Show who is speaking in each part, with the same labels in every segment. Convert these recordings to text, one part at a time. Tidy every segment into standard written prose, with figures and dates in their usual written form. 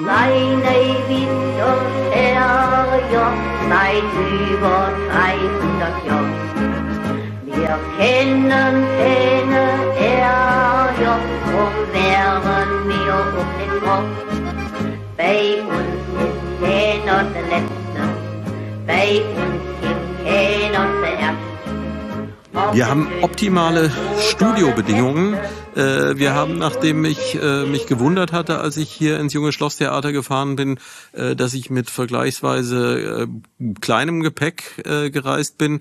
Speaker 1: Seine Winterferien seit über 300 Jahren. Wir kennen keine Ärger, drum wären wir auf den Front. Bei uns ist keiner der Letzte, bei uns gibt keiner der Erste.
Speaker 2: Wir haben optimale Studiobedingungen. Wir haben, nachdem ich mich gewundert hatte, als ich hier ins Junge Schlosstheater gefahren bin, dass ich mit vergleichsweise kleinem Gepäck gereist bin.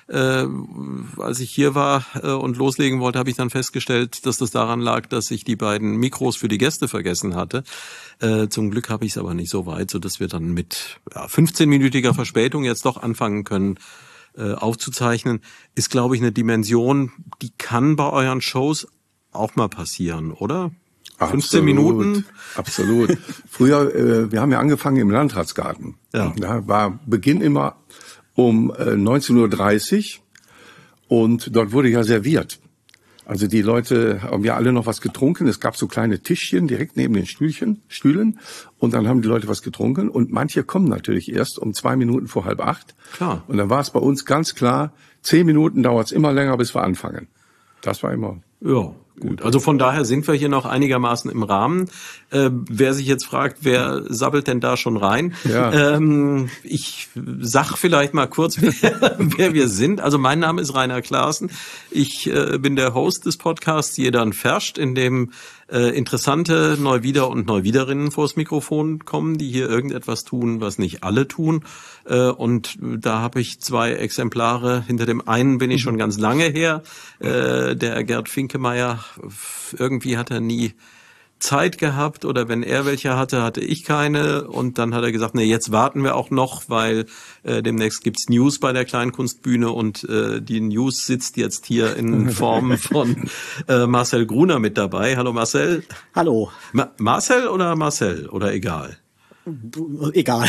Speaker 2: Als ich hier war und loslegen wollte, habe ich dann festgestellt, dass das daran lag, dass ich die beiden Mikros für die Gäste vergessen hatte. Zum Glück habe ich es aber nicht so weit, sodass wir dann mit 15-minütiger Verspätung jetzt doch anfangen können, aufzuzeichnen. Ist, glaube ich, eine Dimension, die kann bei euren Shows auch mal passieren, oder?
Speaker 3: Absolut,
Speaker 2: 15 Minuten?
Speaker 3: Absolut. Früher, wir haben ja angefangen im Landratsgarten.
Speaker 2: Ja.
Speaker 3: Da war Beginn immer um 19:30 Uhr und dort wurde ja serviert. Also die Leute haben ja alle noch was getrunken. Es gab so kleine Tischchen direkt neben den Stühlen und dann haben die Leute was getrunken und manche kommen natürlich erst um 2 Minuten vor 7:30.
Speaker 2: Klar.
Speaker 3: Und dann war es bei uns ganz klar, 10 Minuten dauert es immer länger, bis wir anfangen. Das war immer...
Speaker 2: Ja, gut. Also von daher sind wir hier noch einigermaßen im Rahmen. Wer sich jetzt fragt, wer sabbelt denn da schon rein?
Speaker 3: Ja.
Speaker 2: Ich sag vielleicht mal kurz, wer wir sind. Also mein Name ist Rainer Klaassen. Ich bin der Host des Podcasts Jedern Ferscht, in dem interessante Neuwieder und Neuwiederinnen vors Mikrofon kommen, die hier irgendetwas tun, was nicht alle tun. Und da habe ich 2 Exemplare. Hinter dem einen bin ich schon ganz lange her. Der Gerd Finkemeyer, irgendwie hat er nie Zeit gehabt oder wenn er welche hatte, hatte ich keine und dann hat er gesagt, nee, jetzt warten wir auch noch, weil demnächst gibt's News bei der Kleinkunstbühne und die News sitzt jetzt hier in Form von Marcel Gruner mit dabei. Hallo Marcel.
Speaker 4: Hallo.
Speaker 2: Marcel oder egal?
Speaker 4: Egal.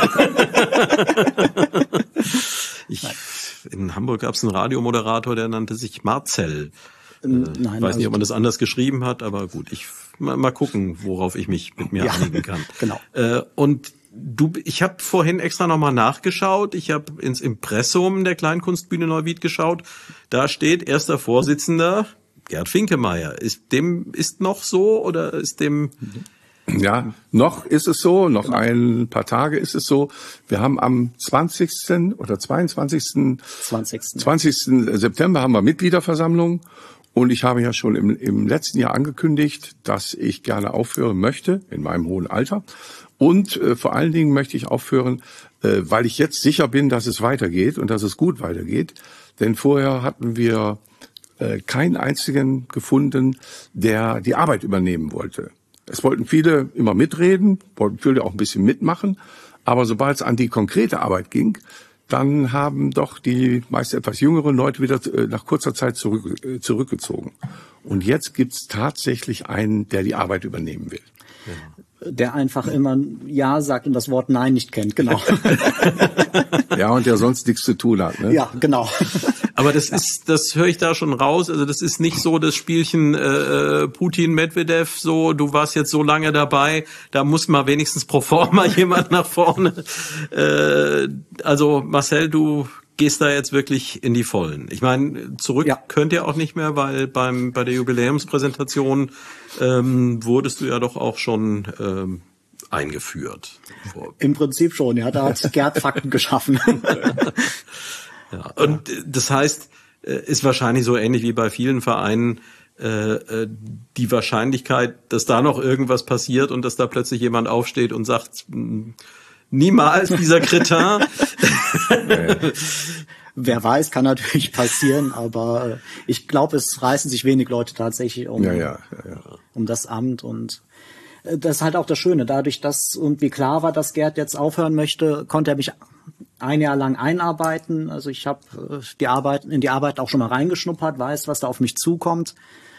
Speaker 2: In Hamburg gab's einen Radiomoderator, der nannte sich Marcel.
Speaker 4: Nein,
Speaker 2: weiß nicht, ob man das anders geschrieben hat, aber gut, mal gucken, worauf ich mich mit mir einigen kann.
Speaker 4: Genau.
Speaker 2: Und ich habe vorhin extra nochmal nachgeschaut. Ich habe ins Impressum der Kleinkunstbühne Neuwied geschaut. Da steht erster Vorsitzender Gerd Finkemeyer. Ist noch so oder ist dem...
Speaker 3: Ja, noch ist es so, noch ein paar Tage ist es so. Wir haben am 20. oder 22. 20. September haben wir Mitgliederversammlung und ich habe ja schon im letzten Jahr angekündigt, dass ich gerne aufhören möchte in meinem hohen Alter und vor allen Dingen möchte ich aufhören, weil ich jetzt sicher bin, dass es weitergeht und dass es gut weitergeht, denn vorher hatten wir keinen einzigen gefunden, der die Arbeit übernehmen wollte. Es wollten viele immer mitreden, wollten viele auch ein bisschen mitmachen, aber sobald es an die konkrete Arbeit ging, dann haben doch die meist etwas jüngeren Leute wieder nach kurzer Zeit zurückgezogen. Und jetzt gibt's tatsächlich einen, der die Arbeit übernehmen will.
Speaker 4: Der einfach immer Ja sagt und das Wort Nein nicht kennt, genau.
Speaker 3: Ja, und der sonst nichts zu tun hat, ne?
Speaker 4: Ja, genau.
Speaker 2: Aber das höre ich da schon raus. Also das ist nicht so das Spielchen Putin-Medvedev, so, du warst jetzt so lange dabei, da muss mal wenigstens pro forma jemand nach vorne. Also Marcel, du gehst da jetzt wirklich in die Vollen. Ich meine, zurück könnt ihr auch nicht mehr, weil bei der Jubiläumspräsentation wurdest du ja doch auch schon eingeführt.
Speaker 4: Im Prinzip schon, ja, da hat Gerd Fakten geschaffen.
Speaker 2: Ja, und das heißt, ist wahrscheinlich so ähnlich wie bei vielen Vereinen die Wahrscheinlichkeit, dass da noch irgendwas passiert und dass da plötzlich jemand aufsteht und sagt, niemals dieser Kretin.
Speaker 4: Wer weiß, kann natürlich passieren, aber ich glaube, es reißen sich wenig Leute tatsächlich um das Amt und das ist halt auch das Schöne. Dadurch, dass irgendwie klar war, dass Gerd jetzt aufhören möchte, konnte er mich ein Jahr lang einarbeiten. Also ich habe in die Arbeit auch schon mal reingeschnuppert, weiß, was da auf mich zukommt.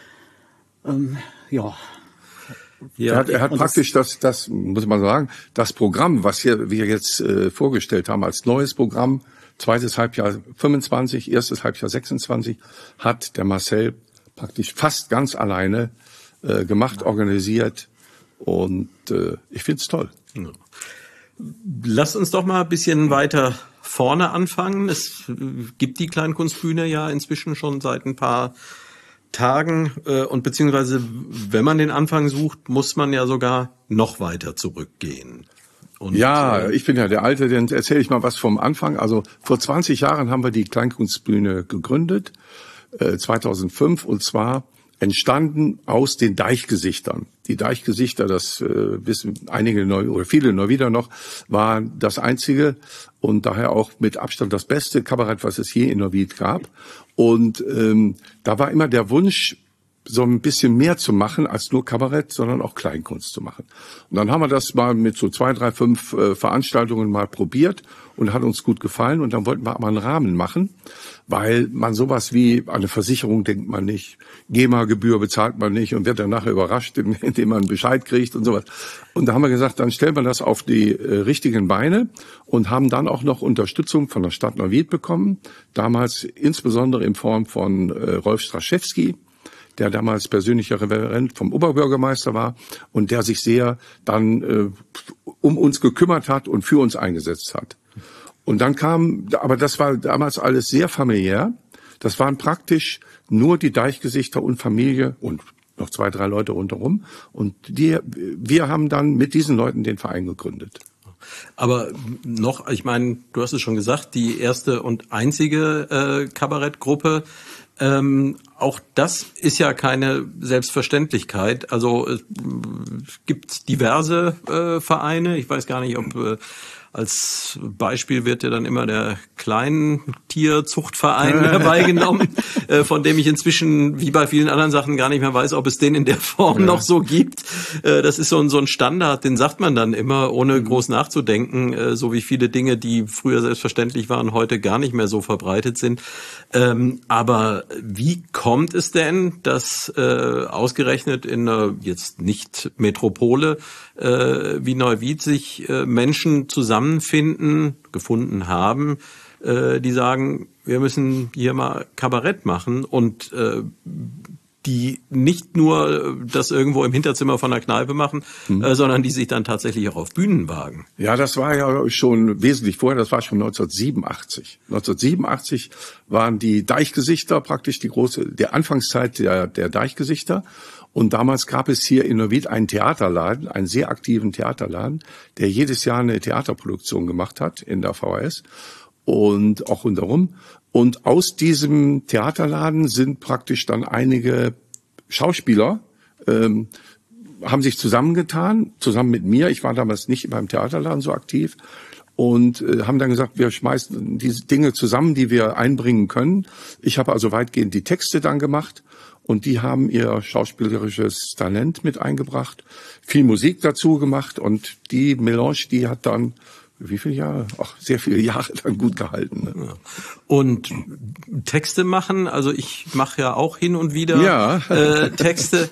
Speaker 3: Er hat praktisch das muss man sagen, das Programm, was wir jetzt vorgestellt haben als neues Programm, zweites Halbjahr 25, erstes Halbjahr 26, hat der Marcel praktisch fast ganz alleine gemacht, organisiert Und ich find's toll.
Speaker 2: Ja. Lass uns doch mal ein bisschen weiter vorne anfangen. Es gibt die Kleinkunstbühne ja inzwischen schon seit ein paar Tagen und beziehungsweise, wenn man den Anfang sucht, muss man ja sogar noch weiter zurückgehen. Und,
Speaker 3: ja, ich bin ja der Alte, dann erzähle ich mal was vom Anfang. Also vor 20 Jahren haben wir die Kleinkunstbühne gegründet, 2005, und zwar entstanden aus den Deichgesichtern. Die Deichgesichter, das wissen einige oder viele Neuwieder noch, war das einzige und daher auch mit Abstand das beste Kabarett, was es je in Neuwied gab. Und da war immer der Wunsch, so ein bisschen mehr zu machen als nur Kabarett, sondern auch Kleinkunst zu machen. Und dann haben wir das mal mit so 2, 3, 5 Veranstaltungen mal probiert und hat uns gut gefallen. Und dann wollten wir aber einen Rahmen machen, weil man sowas wie eine Versicherung denkt man nicht, GEMA-Gebühr bezahlt man nicht und wird dann nachher überrascht, indem man Bescheid kriegt und sowas. Und da haben wir gesagt, dann stellen wir das auf die richtigen Beine und haben dann auch noch Unterstützung von der Stadt Neuwied bekommen. Damals insbesondere in Form von Rolf Straschewski, der damals persönlicher Referent vom Oberbürgermeister war und der sich sehr dann um uns gekümmert hat und für uns eingesetzt hat. Und dann aber das war damals alles sehr familiär. Das waren praktisch nur die Deichgesichter und Familie und noch 2, 3 Leute rundherum. Und wir haben dann mit diesen Leuten den Verein gegründet.
Speaker 2: Aber noch, ich meine, du hast es schon gesagt, die erste und einzige Kabarettgruppe. Auch das ist ja keine Selbstverständlichkeit. Also es gibt diverse Vereine. Ich weiß gar nicht, ob als Beispiel wird ja dann immer der Kleintierzuchtverein herbeigenommen, von dem ich inzwischen, wie bei vielen anderen Sachen, gar nicht mehr weiß, ob es den in der Form noch so gibt. Das ist so ein Standard, den sagt man dann immer, ohne groß nachzudenken, so wie viele Dinge, die früher selbstverständlich waren, heute gar nicht mehr so verbreitet sind. Aber wie kommt es denn, dass ausgerechnet in einer jetzt nicht Metropole wie Neuwied sich Menschen gefunden haben, die sagen, wir müssen hier mal Kabarett machen und die nicht nur das irgendwo im Hinterzimmer von der Kneipe machen, sondern die sich dann tatsächlich auch auf Bühnen wagen.
Speaker 3: Ja, das war ja schon wesentlich vorher, das war schon 1987. 1987 waren die Deichgesichter praktisch der Anfangszeit der Deichgesichter. Und damals gab es hier in Neuwied einen Theaterladen, einen sehr aktiven Theaterladen, der jedes Jahr eine Theaterproduktion gemacht hat in der VHS und auch rundherum. Und aus diesem Theaterladen sind praktisch dann einige Schauspieler, haben sich zusammengetan, zusammen mit mir. Ich war damals nicht beim Theaterladen so aktiv. Und haben dann gesagt, wir schmeißen diese Dinge zusammen, die wir einbringen können. Ich habe also weitgehend die Texte dann gemacht. Und die haben ihr schauspielerisches Talent mit eingebracht, viel Musik dazu gemacht und die Melange, die hat dann, wie viele Jahre? Ach, sehr viele Jahre dann gut gehalten. Ne?
Speaker 2: Ja. Und Texte machen, also ich mache ja auch hin und wieder Texte.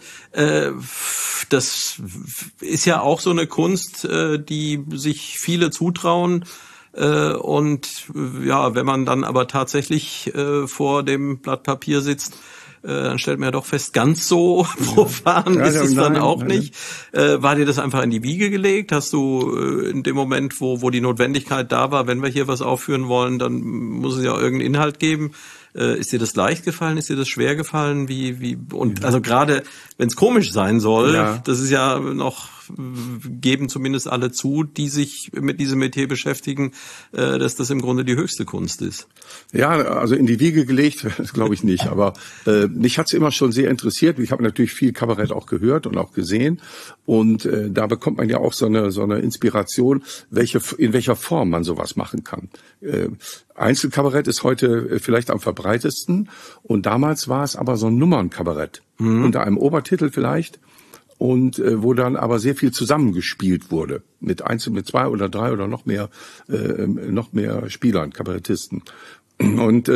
Speaker 2: Das ist ja auch so eine Kunst, die sich viele zutrauen. Und ja, wenn man dann aber tatsächlich vor dem Blatt Papier sitzt, dann stellt man ja doch fest, ganz so profan ist es dann auch nicht. War dir das einfach in die Wiege gelegt? Hast du in dem Moment, wo die Notwendigkeit da war, wenn wir hier was aufführen wollen, dann muss es ja irgendeinen Inhalt geben? Ist dir das leicht gefallen? Ist dir das schwer gefallen? Und also gerade wenn es komisch sein soll, das ist ja noch, geben zumindest alle zu, die sich mit diesem Metier beschäftigen, dass das im Grunde die höchste Kunst ist.
Speaker 3: Ja, also in die Wiege gelegt, das glaube ich nicht. Aber mich hat's immer schon sehr interessiert. Ich habe natürlich viel Kabarett auch gehört und auch gesehen. Und da bekommt man ja auch so eine Inspiration, in welcher Form man sowas machen kann. Einzelkabarett ist heute vielleicht am verbreitetsten. Und damals war es aber so ein Nummernkabarett. Unter einem Obertitel vielleicht. Und wo dann aber sehr viel zusammengespielt wurde mit 2 oder 3 oder noch mehr Spielern, Kabarettisten. Und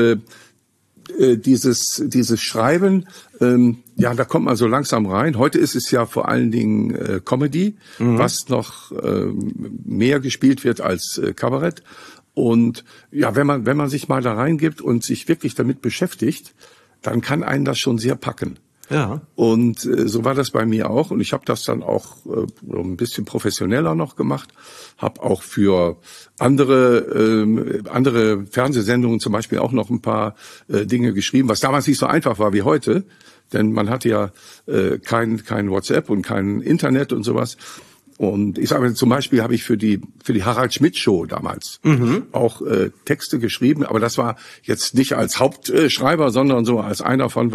Speaker 3: dieses Schreiben, da kommt man so langsam rein. Heute ist es ja vor allen Dingen Comedy, was noch mehr gespielt wird als Kabarett. Und ja, wenn man sich mal da reingibt und sich wirklich damit beschäftigt, dann kann einen das schon sehr packen. Ja. Und so war das bei mir auch. Und ich habe das dann auch ein bisschen professioneller noch gemacht. Habe auch für andere Fernsehsendungen zum Beispiel auch noch ein paar Dinge geschrieben, was damals nicht so einfach war wie heute. Denn man hatte ja kein WhatsApp und kein Internet und sowas. Und ich sage zum Beispiel, habe ich für die Harald Schmidt Show damals auch Texte geschrieben, aber das war jetzt nicht als Hauptschreiber, sondern so als einer von,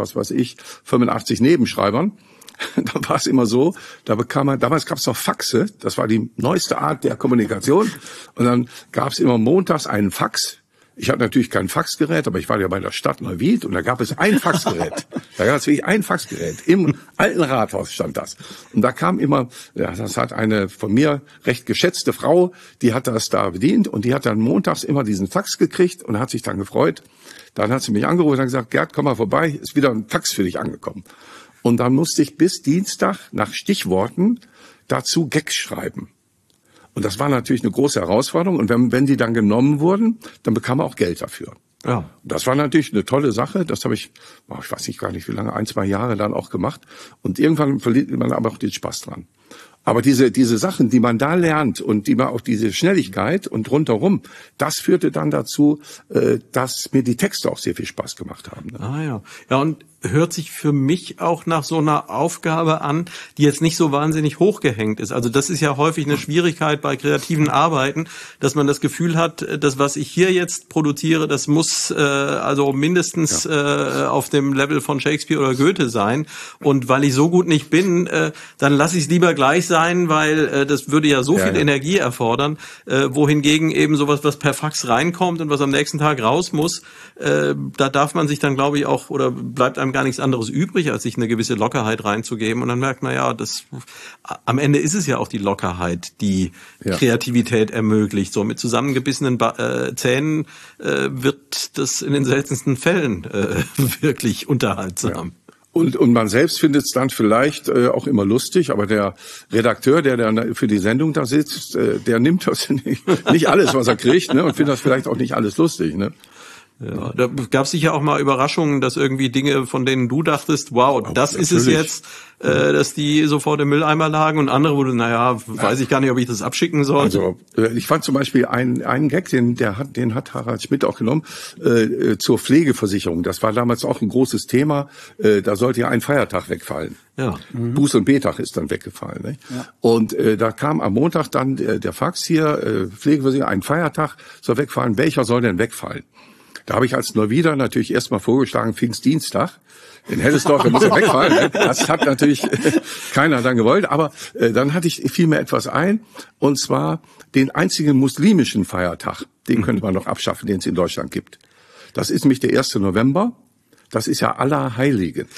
Speaker 3: 85 Nebenschreibern. Da war es immer so, damals gab es noch Faxe, das war die neueste Art der Kommunikation. Und dann gab es immer montags einen Fax. Ich hatte natürlich kein Faxgerät, aber ich war ja bei der Stadt Neuwied und da gab es ein Faxgerät. Da gab es wirklich ein Faxgerät. Im alten Rathaus stand das. Und da kam immer, das hat eine von mir recht geschätzte Frau, die hat das da bedient und die hat dann montags immer diesen Fax gekriegt und hat sich dann gefreut. Dann hat sie mich angerufen und gesagt, Gerd, komm mal vorbei, ist wieder ein Fax für dich angekommen. Und dann musste ich bis Dienstag nach Stichworten dazu Gags schreiben. Und das war natürlich eine große Herausforderung. Und wenn die dann genommen wurden, dann bekam man auch Geld dafür. Ja. Und das war natürlich eine tolle Sache. Das habe ich weiß nicht gar nicht wie lange, 1-2 Jahre dann auch gemacht. Und irgendwann verliert man aber auch den Spaß dran. Aber diese Sachen, die man da lernt und die man auch diese Schnelligkeit und rundherum, das führte dann dazu, dass mir die Texte auch sehr viel Spaß gemacht haben. Ne?
Speaker 2: Ah ja. Ja, und hört sich für mich auch nach so einer Aufgabe an, die jetzt nicht so wahnsinnig hochgehängt ist. Also das ist ja häufig eine Schwierigkeit bei kreativen Arbeiten, dass man das Gefühl hat, das, was ich hier jetzt produziere, das muss also mindestens auf dem Level von Shakespeare oder Goethe sein. Und weil ich so gut nicht bin, dann lasse ich es lieber gleich sein, weil das würde ja so viel Energie erfordern. Wohingegen eben sowas, was per Fax reinkommt und was am nächsten Tag raus muss, da darf man sich dann, glaube ich, auch, oder bleibt einem gar nichts anderes übrig, als sich eine gewisse Lockerheit reinzugeben. Und dann merkt man, ja, am Ende ist es ja auch die Lockerheit, die Kreativität ermöglicht. So mit zusammengebissenen Zähnen wird das in den seltensten Fällen wirklich unterhaltsam. Ja.
Speaker 3: Und man selbst findet es dann vielleicht auch immer lustig, aber der Redakteur, der dann für die Sendung da sitzt, der nimmt das nicht alles, was er kriegt, ne, und findet das vielleicht auch nicht alles lustig, ne.
Speaker 2: Ja, da gab es sicher auch mal Überraschungen, dass irgendwie Dinge, von denen du dachtest, wow, das ist es jetzt, dass die sofort im Mülleimer lagen, und andere, wo du, weiß ich gar nicht, ob ich das abschicken soll.
Speaker 3: Also ich fand zum Beispiel einen Gag, den hat Harald Schmidt auch genommen, zur Pflegeversicherung. Das war damals auch ein großes Thema. Da sollte ja ein Feiertag wegfallen. Ja. Buß- und Betag ist dann weggefallen. Ne? Ja. Und da kam am Montag dann der Fax hier, Pflegeversicherung, ein Feiertag soll wegfallen. Welcher soll denn wegfallen? Da habe ich als Neuwieder natürlich erstmal vorgeschlagen, Pfingstdienstag. In Hellesdorf, da muss er wegfallen. Ne? Das hat natürlich keiner dann gewollt. Aber dann fiel mir etwas ein, und zwar den einzigen muslimischen Feiertag. Den könnte man noch abschaffen, den es in Deutschland gibt. Das ist nämlich der 1. November. Das ist ja Allerheiligen.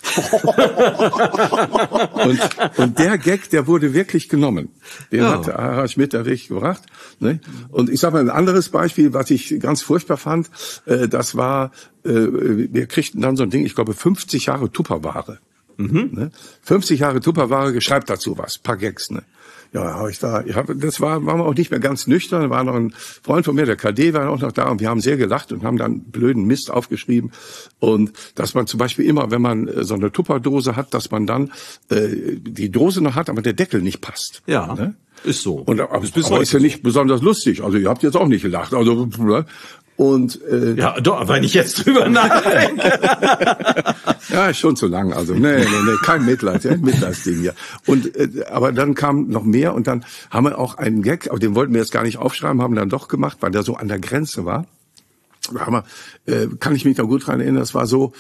Speaker 3: und der Gag, der wurde wirklich genommen. Den hat Harald Schmidt da wirklich gebracht. Ne? Und ich sage mal ein anderes Beispiel, was ich ganz furchtbar fand, das war, wir kriegten dann so ein Ding, ich glaube 50 Jahre Tupperware. Ne? 50 Jahre Tupperware, schreibt dazu was, paar Gags, ne? Ja, waren wir auch nicht mehr ganz nüchtern. Da war noch ein Freund von mir, der KD, war auch noch da, und wir haben sehr gelacht und haben dann blöden Mist aufgeschrieben. Und dass man zum Beispiel immer, wenn man so eine Tupperdose hat, dass man dann die Dose noch hat, aber der Deckel nicht passt.
Speaker 2: Ja, ne? Ist so.
Speaker 3: Und aber ist ja nicht besonders lustig. Also ihr habt jetzt auch nicht gelacht. Also und
Speaker 2: ja, doch, wenn ich jetzt drüber nachdenke.
Speaker 3: Ja, ist schon zu lang. Also nee, kein Mitleid, Mitleidsding hier. Und aber dann kam noch mehr, und dann haben wir auch einen Gag, aber den wollten wir jetzt gar nicht aufschreiben, haben dann doch gemacht, weil der so an der Grenze war. Da kann ich mich noch gut dran erinnern, das war so,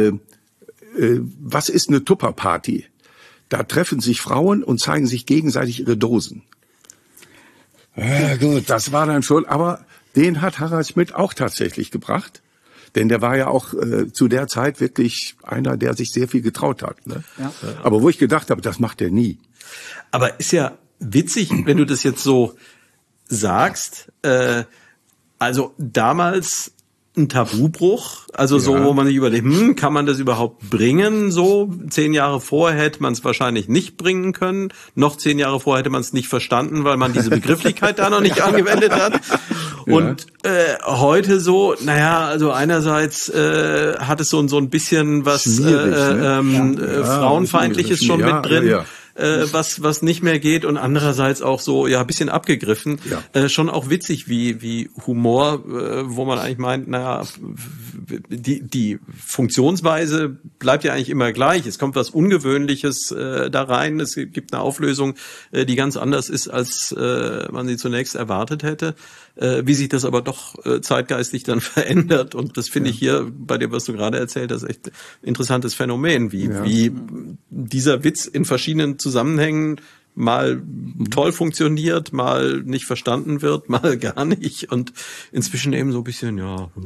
Speaker 3: was ist eine Tupperparty? Da treffen sich Frauen und zeigen sich gegenseitig ihre Dosen. Ja, gut, das war dann schon, aber den hat Harald Schmidt auch tatsächlich gebracht. Denn der war ja auch zu der Zeit wirklich einer, der sich sehr viel getraut hat. Ne? Ja. Aber wo ich gedacht habe, das macht er nie.
Speaker 2: Aber ist ja witzig, wenn du das jetzt so sagst. Also damals ein Tabubruch, also so, wo man sich überlegt, kann man das überhaupt bringen? So 10 Jahre vorher hätte man es wahrscheinlich nicht bringen können. Noch 10 Jahre vorher hätte man es nicht verstanden, weil man diese Begrifflichkeit da noch nicht angewendet hat. Und heute so, naja, also einerseits hat es so ein bisschen was Frauenfeindliches schon mit drin. Was nicht mehr geht und andererseits auch so ein bisschen abgegriffen, schon auch witzig wie Humor, wo man eigentlich meint, naja, die Funktionsweise bleibt ja eigentlich immer gleich. Es kommt was Ungewöhnliches da rein, es gibt eine Auflösung, die ganz anders ist, als man sie zunächst erwartet hätte. Wie sich das aber doch zeitgeistig dann verändert. Und das finde ich hier bei dem, was du gerade erzählt hast, echt ein interessantes Phänomen, wie dieser Witz in verschiedenen Zusammenhängen mal toll funktioniert, mal nicht verstanden wird, mal gar nicht. Und inzwischen eben so ein bisschen,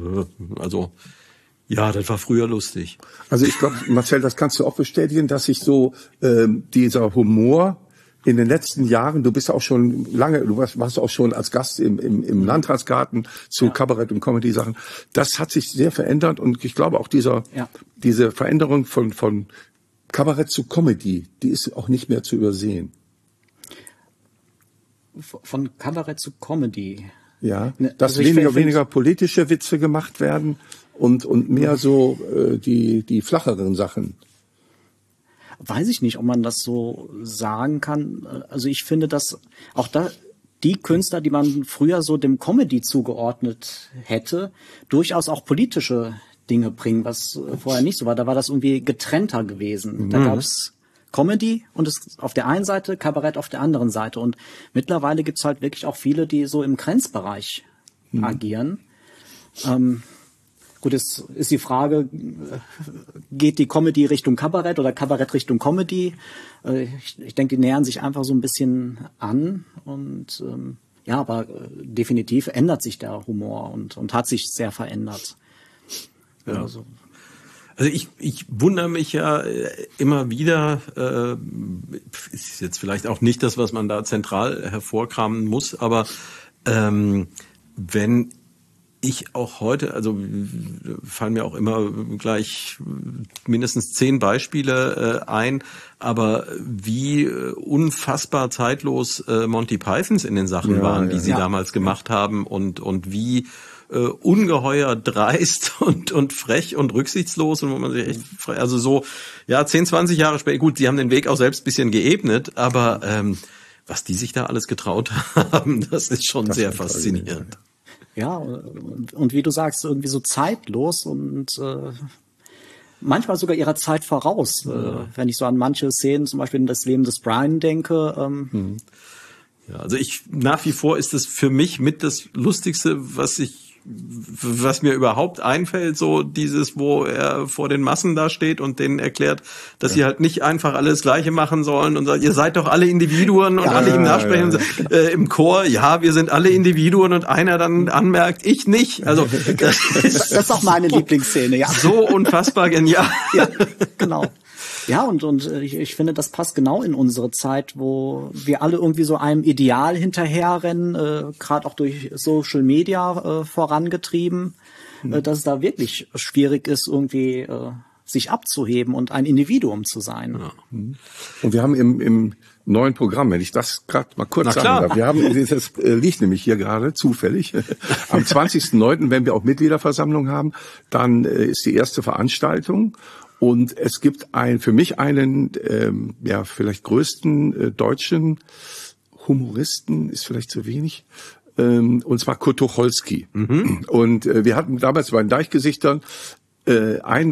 Speaker 2: das war früher lustig.
Speaker 3: Also ich glaube, Marcel, das kannst du auch bestätigen, dass sich so dieser Humor in den letzten Jahren, du bist auch schon lange, du warst auch schon als Gast im Landratsgarten zu Kabarett- und Comedy-Sachen. Das hat sich sehr verändert und ich glaube auch diese Veränderung von Kabarett zu Comedy, die ist auch nicht mehr zu übersehen.
Speaker 4: Von Kabarett zu Comedy?
Speaker 3: Ja, dass also weniger politische Witze gemacht werden und mehr so die flacheren Sachen.
Speaker 4: Weiß ich nicht, ob man das so sagen kann. Also ich finde, dass auch da die Künstler, die man früher so dem Comedy zugeordnet hätte, durchaus auch politische Dinge bringen, was vorher nicht so war. Da war das irgendwie getrennter gewesen. Da gab es Comedy und es auf der einen Seite, Kabarett auf der anderen Seite. Und mittlerweile gibt's halt wirklich auch viele, die so im Grenzbereich agieren. Gut, jetzt ist die Frage, geht die Comedy Richtung Kabarett oder Kabarett Richtung Comedy? Ich denke, die nähern sich einfach so ein bisschen an und aber definitiv ändert sich der Humor und hat sich sehr verändert.
Speaker 2: Ja. Also ich wundere mich ja immer wieder, ist jetzt vielleicht auch nicht das, was man da zentral hervorkramen muss, aber wenn ich auch heute, also fallen mir auch immer gleich mindestens 10 Beispiele ein, aber wie unfassbar zeitlos Monty Pythons in den Sachen waren, die sie damals gemacht haben und wie ungeheuer dreist und frech und rücksichtslos und wo man sich echt, also so, 10, 20 Jahre später, gut, die haben den Weg auch selbst ein bisschen geebnet, aber was die sich da alles getraut haben, das ist schon sehr faszinierend.
Speaker 4: Ja, und wie du sagst, irgendwie so zeitlos und manchmal sogar ihrer Zeit voraus. Wenn ich so an manche Szenen, zum Beispiel in das Leben des Brian denke.
Speaker 2: Ja, also nach wie vor ist es für mich mit das Lustigste, was mir überhaupt einfällt, so dieses, wo er vor den Massen da steht und denen erklärt, dass sie halt nicht einfach alle das Gleiche machen sollen und sagt, ihr seid doch alle Individuen und alle ihm nachsprechen im Chor, wir sind alle Individuen und einer dann anmerkt, ich nicht. Also
Speaker 4: das ist auch meine Lieblingsszene, ja.
Speaker 2: So unfassbar genial.
Speaker 4: Ja, genau. Ja, und ich finde, das passt genau in unsere Zeit, wo wir alle irgendwie so einem Ideal hinterherrennen, gerade auch durch Social Media vorangetrieben, dass es da wirklich schwierig ist, irgendwie sich abzuheben und ein Individuum zu sein. Ja.
Speaker 3: Und wir haben im neuen Programm, wenn ich das gerade mal kurz sagen darf, wir haben, das liegt nämlich hier gerade zufällig, am 20.09., wenn wir auch Mitgliederversammlung haben, dann ist die erste Veranstaltung. Und es gibt für mich einen, vielleicht größten deutschen Humoristen, ist vielleicht zu wenig, und zwar Kurt Tucholsky. Und wir hatten damals bei den Deichgesichtern einen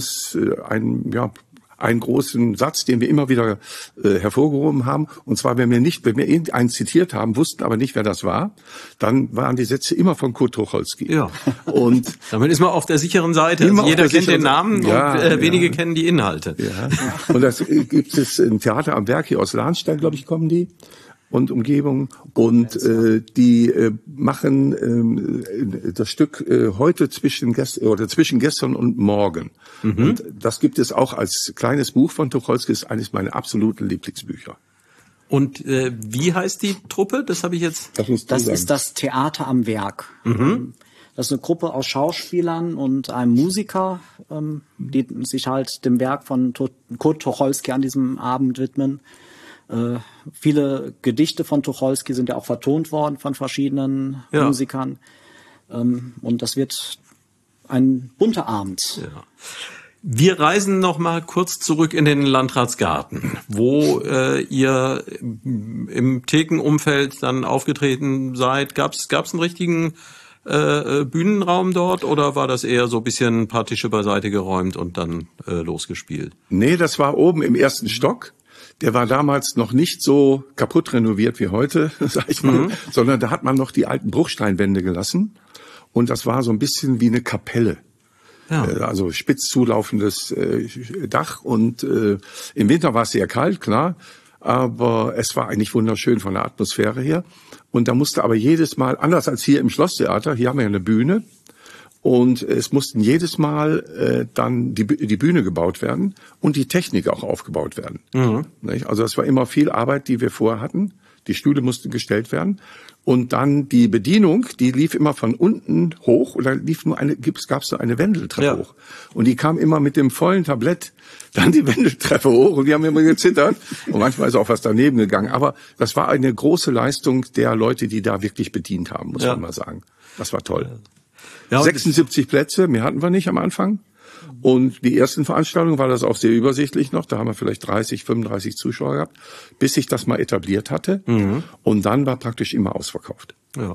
Speaker 3: großen Satz, den wir immer wieder hervorgehoben haben. Und zwar, wenn wir irgendeinen zitiert haben, wussten aber nicht, wer das war, dann waren die Sätze immer von Kurt Tucholsky.
Speaker 2: Ja. Und damit ist man auf der sicheren Seite. Also jeder kennt den Namen und wenige kennen die Inhalte.
Speaker 3: Ja. Und das gibt es im Theater am Werk hier aus Lahnstein, glaube ich, kommen die und Umgebung. Und die machen das Stück heute zwischen gestern und morgen. Und das gibt es auch als kleines Buch von Tucholsky, ist eines meiner absoluten Lieblingsbücher.
Speaker 2: Und wie heißt die Truppe? Das habe ich jetzt.
Speaker 4: Das ist das Theater am Werk. Das ist eine Gruppe aus Schauspielern und einem Musiker, die sich halt dem Werk von Kurt Tucholsky an diesem Abend widmen. Viele Gedichte von Tucholsky sind ja auch vertont worden von verschiedenen Musikern. Und das wird ein bunter Abend.
Speaker 2: Ja. Wir reisen noch mal kurz zurück in den Landratsgarten, wo ihr im Thekenumfeld dann aufgetreten seid. Gab's einen richtigen Bühnenraum dort oder war das eher so ein bisschen ein paar Tische beiseite geräumt und dann losgespielt?
Speaker 3: Nee, das war oben im ersten Stock. Der war damals noch nicht so kaputt renoviert wie heute, sag ich mal, sondern da hat man noch die alten Bruchsteinwände gelassen und das war so ein bisschen wie eine Kapelle. Ja. Also spitz zulaufendes Dach und im Winter war es sehr kalt, klar, aber es war eigentlich wunderschön von der Atmosphäre her. Und da musste aber jedes Mal, anders als hier im Schlosstheater, hier haben wir ja eine Bühne und es mussten jedes Mal dann die Bühne gebaut werden und die Technik auch aufgebaut werden. Also das war immer viel Arbeit, die wir vorher hatten. Die Stühle mussten gestellt werden. Und dann die Bedienung, die lief immer von unten hoch und da lief gab's so eine Wendeltreppe hoch. Und die kam immer mit dem vollen Tablett dann die Wendeltreppe hoch und die haben immer gezittert. Und manchmal ist auch was daneben gegangen. Aber das war eine große Leistung der Leute, die da wirklich bedient haben, muss man mal sagen. Das war toll. Ja, 76 Plätze, mehr hatten wir nicht am Anfang. Und die ersten Veranstaltungen war das auch sehr übersichtlich noch. Da haben wir vielleicht 30, 35 Zuschauer gehabt, bis sich das mal etabliert hatte. Und dann war praktisch immer ausverkauft.
Speaker 2: Ja.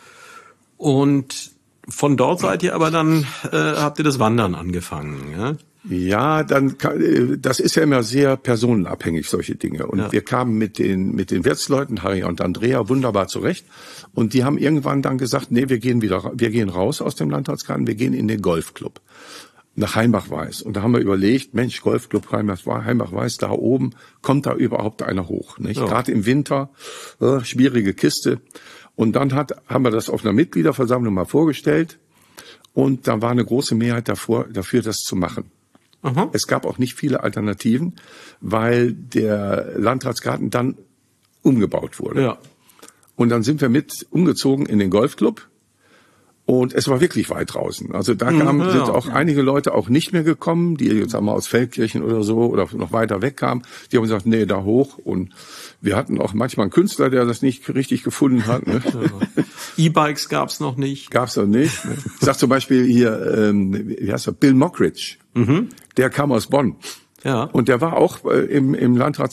Speaker 2: Und von dort seid ihr aber dann, habt ihr das Wandern angefangen, ja?
Speaker 3: Ja, das ist ja immer sehr personenabhängig, solche Dinge. Und wir kamen mit den Wirtsleuten, Harry und Andrea, wunderbar zurecht. Und die haben irgendwann dann gesagt, nee, wir gehen raus aus dem Landratsgarten, wir gehen in den Golfclub. Nach Heimbach-Weiß. Und da haben wir überlegt, Mensch, Golfclub Heimbach-Weiß, da oben, kommt da überhaupt einer hoch? Nicht? Gerade im Winter, schwierige Kiste. Und dann haben wir das auf einer Mitgliederversammlung mal vorgestellt. Und da war eine große Mehrheit dafür, das zu machen. Aha. Es gab auch nicht viele Alternativen, weil der Landratsgarten dann umgebaut wurde. Ja. Und dann sind wir mit umgezogen in den Golfclub. Und es war wirklich weit draußen. Also da sind auch einige Leute auch nicht mehr gekommen, die jetzt einmal aus Feldkirchen oder so oder noch weiter weg kamen. Die haben gesagt, nee, da hoch. Und wir hatten auch manchmal einen Künstler, der das nicht richtig gefunden hat. Ne?
Speaker 2: E-Bikes gab's noch nicht.
Speaker 3: Gab's noch nicht. Ne? Ich sag zum Beispiel hier, wie heißt er? Bill Mockridge. Der kam aus Bonn. Ja. Und der war auch im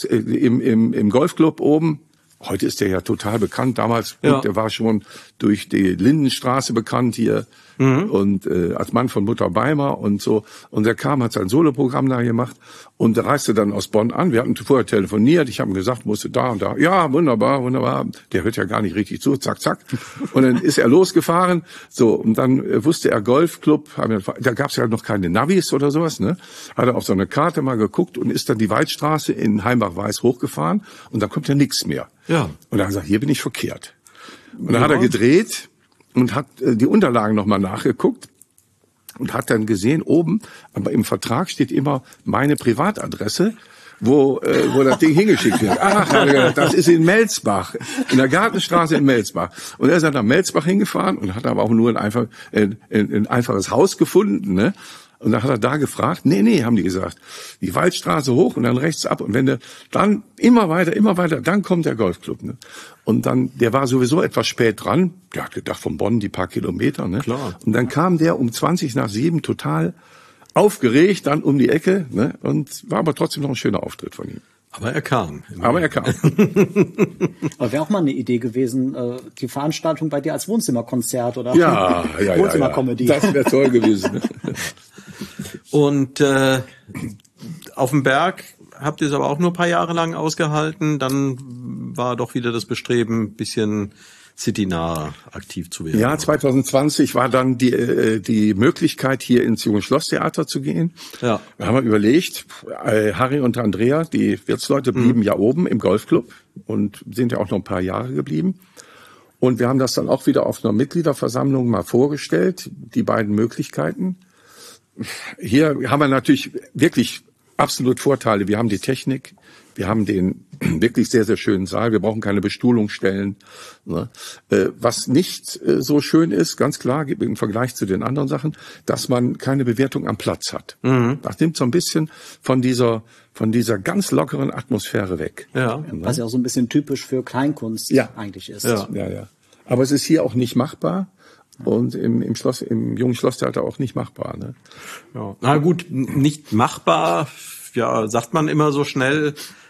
Speaker 3: Golfclub oben. Heute ist der ja total bekannt. Damals, der war schon durch die Lindenstraße bekannt hier und als Mann von Mutter Beimer und so. Und der kam, hat sein Soloprogramm da gemacht und der reiste dann aus Bonn an. Wir hatten vorher telefoniert. Ich habe ihm gesagt, musste da und da. Ja, wunderbar, wunderbar. Der hört ja gar nicht richtig zu. Zack, zack. Und dann ist er losgefahren. So, und dann wusste er Golfclub. Da gab es ja noch keine Navis oder sowas. Ne? Hat er auf so eine Karte mal geguckt und ist dann die Waldstraße in Heimbach-Weiß hochgefahren. Und da kommt ja nichts mehr. Ja. Und er hat gesagt, hier bin ich verkehrt. Und dann hat er gedreht und hat die Unterlagen nochmal nachgeguckt und hat dann gesehen, oben, aber im Vertrag steht immer meine Privatadresse, wo das Ding hingeschickt wird. Ach, hat er gedacht, das ist in Melsbach, in der Gartenstraße in Melsbach. Und er ist dann nach Melsbach hingefahren und hat aber auch nur ein einfaches Haus gefunden, ne? Und dann hat er da gefragt, nee, haben die gesagt, die Waldstraße hoch und dann rechts ab. Und wenn du dann immer weiter, dann kommt der Golfclub. Ne? Und dann, der war sowieso etwas spät dran. Der hat gedacht, von Bonn die paar Kilometer. Ne? Klar. Und dann kam der um 20:07 total aufgeregt dann um die Ecke. Ne? Und war aber trotzdem noch ein schöner Auftritt von ihm.
Speaker 2: Aber er kam.
Speaker 4: Aber wäre auch mal eine Idee gewesen, die Veranstaltung bei dir als Wohnzimmerkonzert oder Wohnzimmerkomödie.
Speaker 3: Das wäre toll gewesen.
Speaker 2: Und auf dem Berg habt ihr es aber auch nur ein paar Jahre lang ausgehalten. Dann war doch wieder das Bestreben, ein bisschen citynah aktiv zu werden.
Speaker 3: Ja, 2020 war dann die Möglichkeit, hier ins Junge Schlosstheater zu gehen. Ja. Da haben wir überlegt, Harry und Andrea, die Wirtsleute, blieben ja oben im Golfclub und sind ja auch noch ein paar Jahre geblieben. Und wir haben das dann auch wieder auf einer Mitgliederversammlung mal vorgestellt, die beiden Möglichkeiten. Hier haben wir natürlich wirklich absolut Vorteile. Wir haben die Technik, wir haben den wirklich sehr, sehr schönen Saal. Wir brauchen keine Bestuhlungsstellen. Ne? Was nicht so schön ist, ganz klar, im Vergleich zu den anderen Sachen, dass man keine Bewertung am Platz hat. Das nimmt so ein bisschen von dieser ganz lockeren Atmosphäre weg.
Speaker 4: Ja. Was ja auch so ein bisschen typisch für Kleinkunst eigentlich ist.
Speaker 3: Ja. Aber es ist hier auch nicht machbar. Und im Jungen Schlosstheater auch nicht machbar. Ne?
Speaker 2: Ja. Na gut, nicht machbar, ja, sagt man immer so schnell.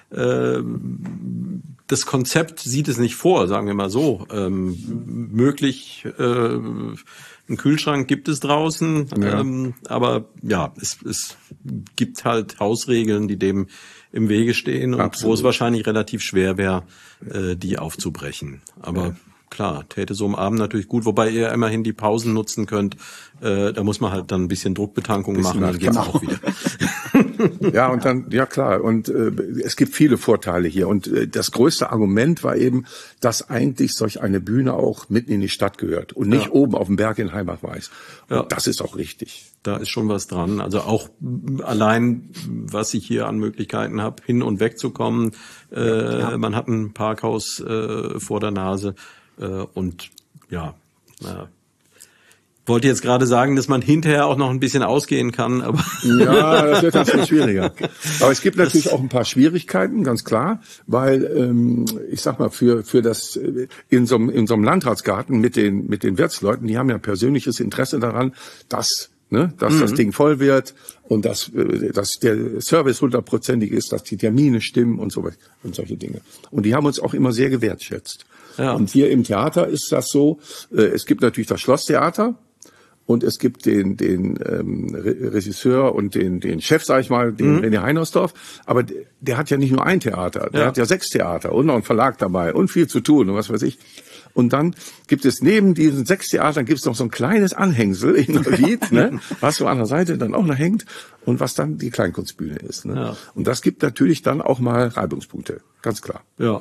Speaker 2: Das Konzept sieht es nicht vor, sagen wir mal so. Möglich, einen Kühlschrank gibt es draußen, aber ja, es gibt halt Hausregeln, die dem im Wege stehen und wo es wahrscheinlich relativ schwer wäre, die aufzubrechen. Aber klar, täte so am Abend natürlich gut, wobei ihr immerhin die Pausen nutzen könnt. Da muss man halt dann ein bisschen Druckbetankung machen, dann geht's auch wieder.
Speaker 3: Ja, und dann, ja klar, und es gibt viele Vorteile hier. Und das größte Argument war eben, dass eigentlich solch eine Bühne auch mitten in die Stadt gehört und nicht oben auf dem Berg in Heimbach-Weiß. Und das ist auch richtig.
Speaker 2: Da ist schon was dran. Also auch allein, was ich hier an Möglichkeiten habe, hin und weg zu kommen. Man hat ein Parkhaus vor der Nase. Und ja, wollte jetzt gerade sagen, dass man hinterher auch noch ein bisschen ausgehen kann, aber
Speaker 3: ja, das wird natürlich schwieriger. Aber es gibt natürlich auch ein paar Schwierigkeiten, ganz klar, weil ich sag mal für das in so einem Landratsgarten mit den Wirtsleuten, die haben ja persönliches Interesse daran, dass das Ding voll wird und dass der Service 100%ig ist, dass die Termine stimmen und so und solche Dinge. Und die haben uns auch immer sehr gewertschätzt. Ja. Und hier im Theater ist das so, es gibt natürlich das Schlosstheater und es gibt den Regisseur und den Chef, sag ich mal, den René Heinersdorf, aber der hat ja nicht nur ein Theater, der hat ja 6 Theater und noch einen Verlag dabei und viel zu tun und was weiß ich. Und dann gibt es neben diesen 6 Theatern gibt's noch so ein kleines Anhängsel in Neuwied, ne, was so an der Seite dann auch noch hängt und was dann die Kleinkunstbühne ist. Ne? Ja. Und das gibt natürlich dann auch mal Reibungspunkte, ganz klar.
Speaker 2: Ja.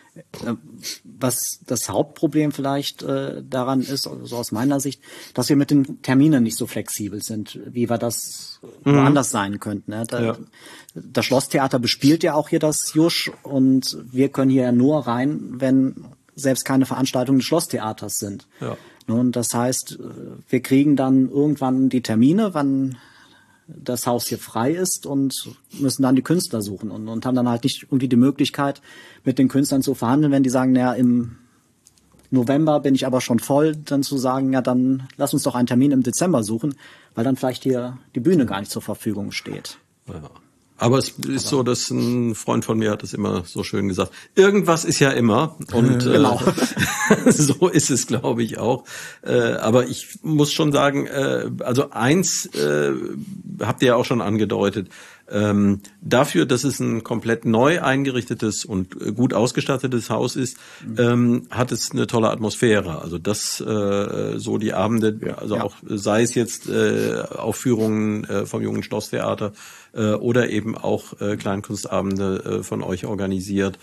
Speaker 4: Was das Hauptproblem vielleicht daran ist, also aus meiner Sicht, dass wir mit den Terminen nicht so flexibel sind, wie wir das woanders sein könnten. Ne? Das Schlosstheater bespielt ja auch hier das Jusch und wir können hier ja nur rein, wenn selbst keine Veranstaltungen des Schlosstheaters sind. Ja. Und das heißt, wir kriegen dann irgendwann die Termine, wann das Haus hier frei ist und müssen dann die Künstler suchen und haben dann halt nicht irgendwie die Möglichkeit, mit den Künstlern zu verhandeln, wenn die sagen, naja, im November bin ich aber schon voll, dann zu sagen, ja, dann lass uns doch einen Termin im Dezember suchen, weil dann vielleicht hier die Bühne gar nicht zur Verfügung steht.
Speaker 2: Ja. Aber es ist so, dass ein Freund von mir hat es immer so schön gesagt. Irgendwas ist ja immer und
Speaker 4: genau.
Speaker 2: So ist es, glaube ich, auch. Aber ich muss schon sagen, also eins habt ihr ja auch schon angedeutet. Dafür, dass es ein komplett neu eingerichtetes und gut ausgestattetes Haus ist, hat es eine tolle Atmosphäre. Also das so die Abende, also auch sei es jetzt Aufführungen vom Jungen Schlosstheater oder eben auch Kleinkunstabende von euch organisiert.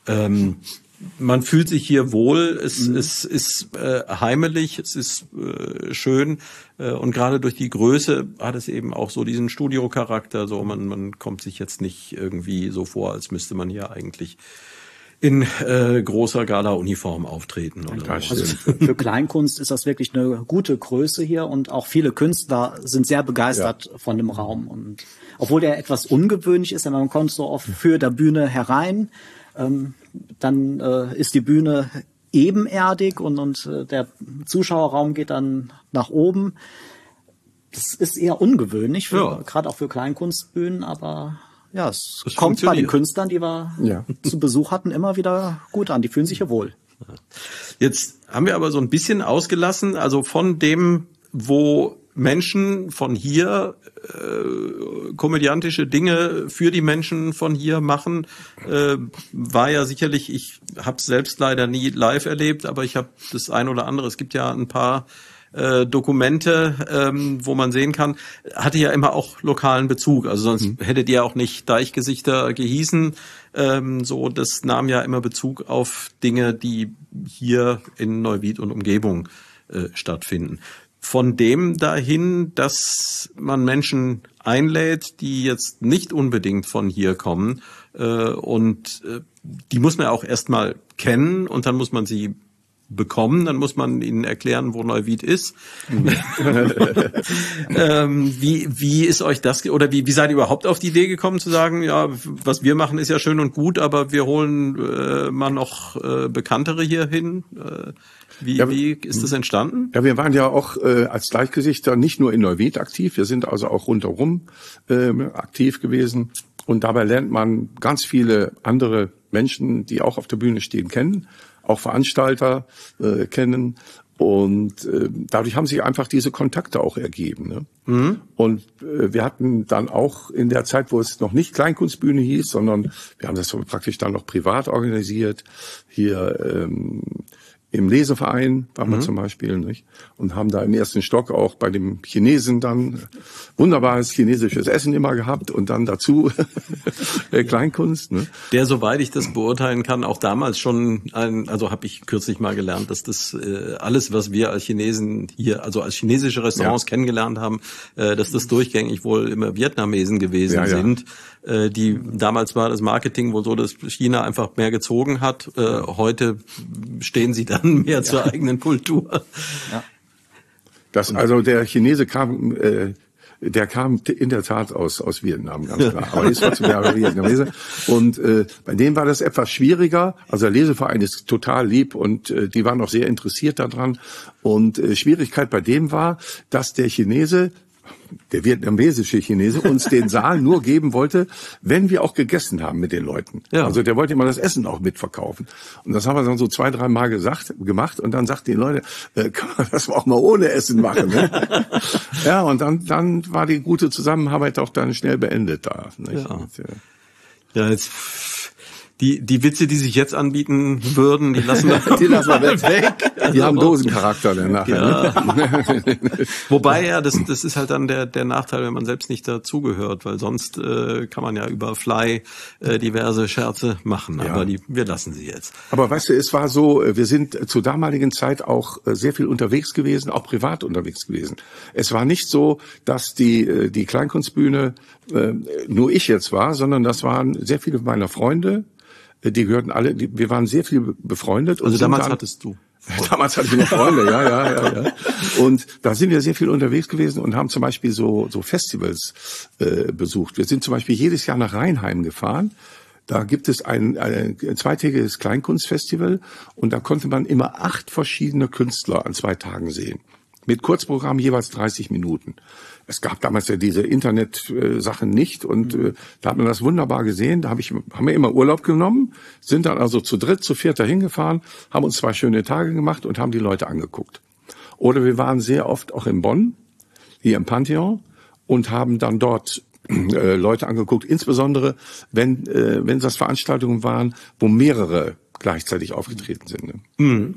Speaker 2: Man fühlt sich hier wohl, es ist heimelig, es ist schön und gerade durch die Größe hat es eben auch so diesen Studiocharakter, so man kommt sich jetzt nicht irgendwie so vor, als müsste man hier eigentlich in großer Gala-Uniform auftreten. Oder so.
Speaker 4: Also für Kleinkunst ist das wirklich eine gute Größe hier und auch viele Künstler sind sehr begeistert von dem Raum. Und obwohl der etwas ungewöhnlich ist, denn man kommt so oft für der Bühne herein, dann ist die Bühne ebenerdig und der Zuschauerraum geht dann nach oben. Das ist eher ungewöhnlich, gerade auch für Kleinkunstbühnen, aber ja, es kommt bei den Künstlern, die wir zu Besuch hatten, immer wieder gut an. Die fühlen sich hier wohl.
Speaker 2: Jetzt haben wir aber so ein bisschen ausgelassen, also von dem, wo Menschen von hier komödiantische Dinge für die Menschen von hier machen, war ja sicherlich, ich habe es selbst leider nie live erlebt, aber ich habe das ein oder andere, es gibt ja ein paar Dokumente, wo man sehen kann, hatte ja immer auch lokalen Bezug. Also sonst hättet ihr auch nicht Deichgesichter gehießen. So, das nahm ja immer Bezug auf Dinge, die hier in Neuwied und Umgebung stattfinden. von dem dahin, dass man Menschen einlädt, die jetzt nicht unbedingt von hier kommen, und die muss man auch erstmal kennen und dann muss man sie bekommen, dann muss man ihnen erklären, wo Neuwied ist. Wie ist euch das, oder wie seid ihr überhaupt auf die Idee gekommen zu sagen, ja, was wir machen ist ja schön und gut, aber wir holen mal noch Bekanntere hier hin? Wie ist das entstanden?
Speaker 3: Ja, wir waren ja auch als Gleichgesichter nicht nur in Neuwied aktiv, wir sind also auch rundherum aktiv gewesen. Und dabei lernt man ganz viele andere Menschen, die auch auf der Bühne stehen, kennen, auch Veranstalter kennen. Und dadurch haben sich einfach diese Kontakte auch ergeben. Ne? Mhm. Und wir hatten dann auch in der Zeit, wo es noch nicht Kleinkunstbühne hieß, sondern wir haben das so praktisch dann noch privat organisiert, hier im Leseverein waren wir zum Beispiel, nicht? Und haben da im ersten Stock auch bei dem Chinesen dann wunderbares chinesisches Essen immer gehabt und dann dazu Kleinkunst. Ne?
Speaker 2: Der, soweit ich das beurteilen kann, auch damals schon also habe ich kürzlich mal gelernt, dass das alles, was wir als Chinesen hier, also als chinesische Restaurants kennengelernt haben, dass das durchgängig wohl immer Vietnamesen gewesen sind. Die damals war das Marketing wohl so, dass China einfach mehr gezogen hat. Heute stehen sie dann mehr zur eigenen Kultur. Ja.
Speaker 3: Also der Chinese kam, der kam in der Tat aus Vietnam, ganz klar. Aber ist trotzdem der Vietnamese. Und bei denen war das etwas schwieriger. Also der Leseverein ist total lieb und die waren auch sehr interessiert daran. Und Schwierigkeit bei dem war, dass der Chinese, der vietnamesische Chinese, uns den Saal nur geben wollte, wenn wir auch gegessen haben mit den Leuten. Ja. Also der wollte immer das Essen auch mitverkaufen. Und das haben wir dann so 2-3 Mal gemacht und dann sagten die Leute, kann man das auch mal ohne Essen machen. Ne? Ja, und dann war die gute Zusammenarbeit auch dann schnell beendet da. Nicht?
Speaker 2: Ja. Ja, jetzt die Witze, die sich jetzt anbieten würden, die lassen wir weg.
Speaker 3: Also die haben Dosencharakter dann nachher.
Speaker 2: Ja. Wobei das ist halt dann der Nachteil, wenn man selbst nicht dazugehört, weil sonst kann man ja über Fly diverse Scherze machen. Aber wir lassen sie jetzt.
Speaker 3: Aber weißt du, es war so, wir sind zur damaligen Zeit auch sehr viel unterwegs gewesen, auch privat unterwegs gewesen. Es war nicht so, dass die Kleinkunstbühne nur ich jetzt war, sondern das waren sehr viele meiner Freunde. Die gehörten alle, wir waren sehr viel befreundet.
Speaker 2: Also damals hattest du?
Speaker 3: Damals hatte ich noch Freunde, ja. Und da sind wir sehr viel unterwegs gewesen und haben zum Beispiel so Festivals besucht. Wir sind zum Beispiel jedes Jahr nach Rheinheim gefahren. Da gibt es ein 2-tägiges Kleinkunstfestival und da konnte man immer 8 verschiedene Künstler an 2 Tagen sehen. Mit Kurzprogramm jeweils 30 Minuten. Es gab damals ja diese Internet-Sachen nicht und da hat man das wunderbar gesehen. Da haben wir immer Urlaub genommen, sind dann also zu 3., zu 4. hingefahren, haben uns 2 schöne Tage gemacht und haben die Leute angeguckt. Oder wir waren sehr oft auch in Bonn, hier im Pantheon, und haben dann dort Leute angeguckt, insbesondere wenn das Veranstaltungen waren, wo mehrere gleichzeitig aufgetreten sind. Ne? Mhm.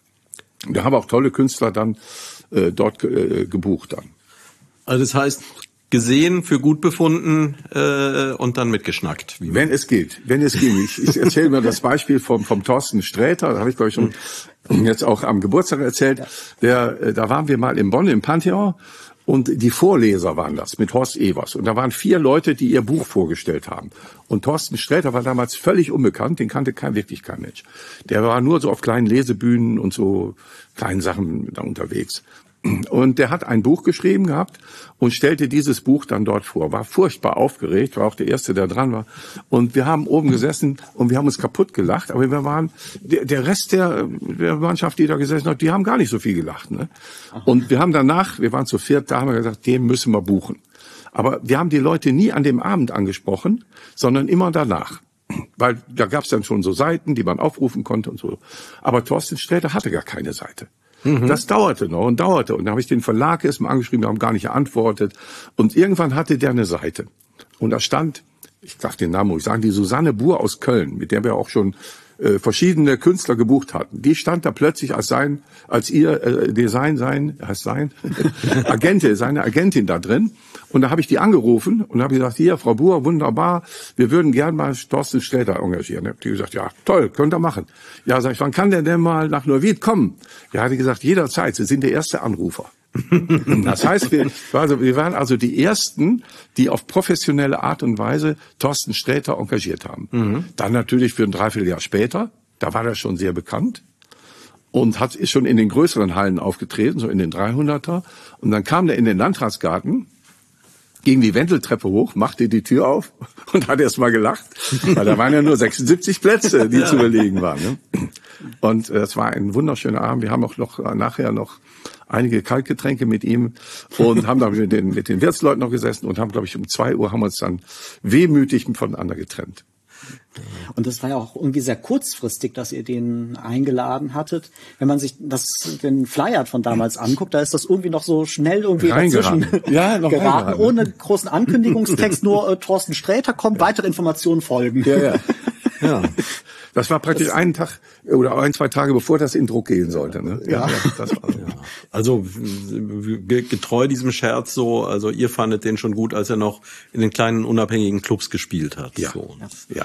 Speaker 3: Wir haben auch tolle Künstler dann dort gebucht dann.
Speaker 2: Also das heißt, gesehen, für gut befunden und dann mitgeschnackt.
Speaker 3: Wenn es ging. Ich erzähle mir das Beispiel vom Thorsten Sträter, da habe ich glaube ich schon jetzt auch am Geburtstag erzählt. Da waren wir mal in Bonn im Pantheon und die Vorleser waren das mit Horst Evers. Und da waren 4 Leute, die ihr Buch vorgestellt haben. Und Thorsten Sträter war damals völlig unbekannt, den kannte wirklich kein Mensch. Der war nur so auf kleinen Lesebühnen und so kleinen Sachen da unterwegs. Und der hat ein Buch geschrieben gehabt und stellte dieses Buch dann dort vor. War furchtbar aufgeregt, war auch der Erste, der dran war. Und wir haben oben gesessen und wir haben uns kaputt gelacht. Aber wir waren, der Rest der Mannschaft, die da gesessen hat, die haben gar nicht so viel gelacht. Ne? Und wir haben danach, wir waren zu 4, da haben wir gesagt, den müssen wir buchen. Aber wir haben die Leute nie an dem Abend angesprochen, sondern immer danach. Weil da gab es dann schon so Seiten, die man aufrufen konnte und so. Aber Thorsten Sträter hatte gar keine Seite. Das dauerte noch und dauerte. Und da habe ich den Verlag erstmal angeschrieben, die haben gar nicht geantwortet. Und irgendwann hatte der eine Seite. Und da stand, ich darf den Namen ruhig sagen, die Susanne Buhr aus Köln, mit der wir auch schon verschiedene Künstler gebucht hatten. Die stand da plötzlich seine Agentin da drin. Und da habe ich die angerufen und habe gesagt, hier, Frau Buhr, wunderbar, wir würden gern mal Thorsten Sträter engagieren. Die hat gesagt, ja, toll, könnt ihr machen. Ja, sag ich, wann kann der denn mal nach Neuwied kommen? Ja, hat die gesagt, jederzeit, Sie sind der erste Anrufer. Das heißt, wir waren also die Ersten, die auf professionelle Art und Weise Thorsten Sträter engagiert haben. Dann natürlich für ein Dreivierteljahr später, da war er schon sehr bekannt und ist schon in den größeren Hallen aufgetreten, so in den 300er. Und dann kam der in den Landratsgarten, ging die Wendeltreppe hoch, machte die Tür auf und hat erst mal gelacht, weil da waren ja nur 76 Plätze, die zu belegen waren. Ne? Und es war ein wunderschöner Abend. Wir haben auch nachher noch einige Kaltgetränke mit ihm und haben da mit den Wirtsleuten noch gesessen und haben, glaube ich, um 2 Uhr haben wir uns dann wehmütig voneinander getrennt.
Speaker 4: Und das war ja auch irgendwie sehr kurzfristig, dass ihr den eingeladen hattet. Wenn man sich den Flyer von damals anguckt, da ist das irgendwie noch so schnell irgendwie dazwischen geraten, ohne großen Ankündigungstext, nur Thorsten Sträter kommt, weitere Informationen folgen.
Speaker 3: Ja. Das war praktisch einen Tag oder 1-2 Tage, bevor das in Druck gehen sollte. Ne?
Speaker 2: Ja. Das war, Also getreu diesem Scherz so, also ihr fandet den schon gut, als er noch in den kleinen unabhängigen Clubs gespielt hat.
Speaker 3: Ja.
Speaker 2: So.
Speaker 3: Ja.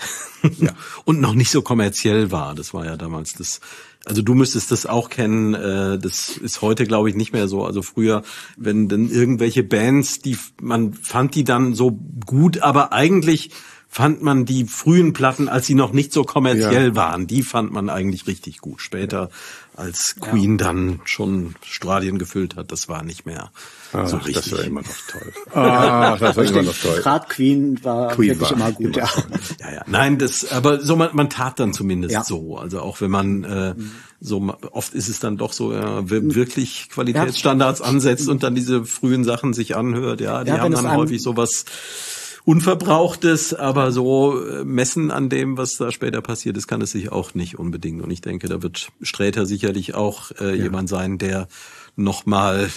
Speaker 2: Und noch nicht so kommerziell war. Das war ja damals das. Also du müsstest das auch kennen. Das ist heute, glaube ich, nicht mehr so. Also früher, wenn dann irgendwelche Bands, man fand die dann so gut, aber eigentlich fand man die frühen Platten, als sie noch nicht so kommerziell waren, die fand man eigentlich richtig gut. Später, als Queen dann schon Stadien gefüllt hat, das war nicht mehr so richtig.
Speaker 3: Das war immer noch toll. Das war immer noch toll.
Speaker 4: Gerade Queen war wirklich immer gut.
Speaker 3: Ja.
Speaker 2: Nein, aber so man tat dann zumindest so. Also auch wenn man so oft ist es dann doch so, wirklich Qualitätsstandards ansetzt und dann diese frühen Sachen sich anhört. Die haben dann häufig sowas Unverbrauchtes, aber so messen an dem, was da später passiert ist, kann es sich auch nicht unbedingt. Und ich denke, da wird Sträter sicherlich auch jemand sein, der nochmal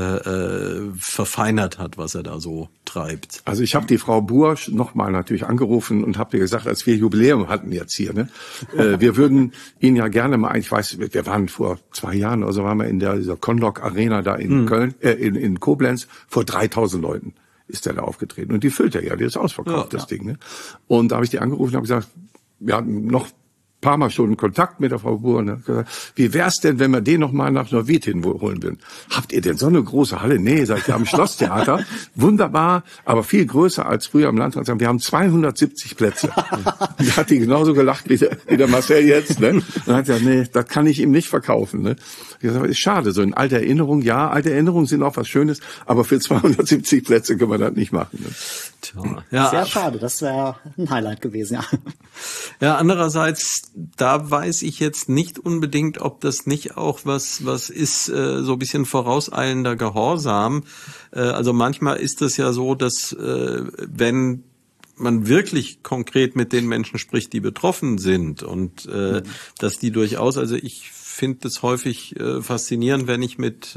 Speaker 2: verfeinert hat, was er da so treibt.
Speaker 3: Also ich habe die Frau Bursch nochmal natürlich angerufen und habe ihr gesagt, als wir Jubiläum hatten jetzt hier, ne, wir würden ihn ja gerne mal, ich weiß, wir waren vor 2 Jahren, also waren wir in dieser Conloc Arena da in Köln, in Koblenz, vor 3000 Leuten. Ist der da aufgetreten. Und die füllt er ja, die ist ausverkauft, das Ding. Ne? Und da habe ich die angerufen und habe gesagt, wir hatten noch ein paar Mal schon Kontakt mit der Frau Buhr. Und gesagt, wie wär's denn, wenn wir den noch mal nach Neuwied holen würden? Habt ihr denn so eine große Halle? Nee, sagt ihr, am Schlosstheater. Wunderbar, aber viel größer als früher am Landrat. Wir haben 270 Plätze. Die hat die genauso gelacht wie der Marcel jetzt. Ne? Dann hat er gesagt, nee, das kann ich ihm nicht verkaufen. Ne? Ich gesagt, ist schade, so in alte Erinnerungen. Ja, alte Erinnerungen sind auch was Schönes, aber für 270 Plätze können wir das nicht machen. Ne?
Speaker 2: Ja.
Speaker 4: Sehr schade, das wäre ein Highlight gewesen, ja.
Speaker 2: Ja, andererseits, da weiß ich jetzt nicht unbedingt, ob das nicht auch was ist, so ein bisschen vorauseilender Gehorsam. Also manchmal ist es ja so, dass wenn man wirklich konkret mit den Menschen spricht, die betroffen sind und dass die durchaus, also ich finde es häufig faszinierend, wenn ich mit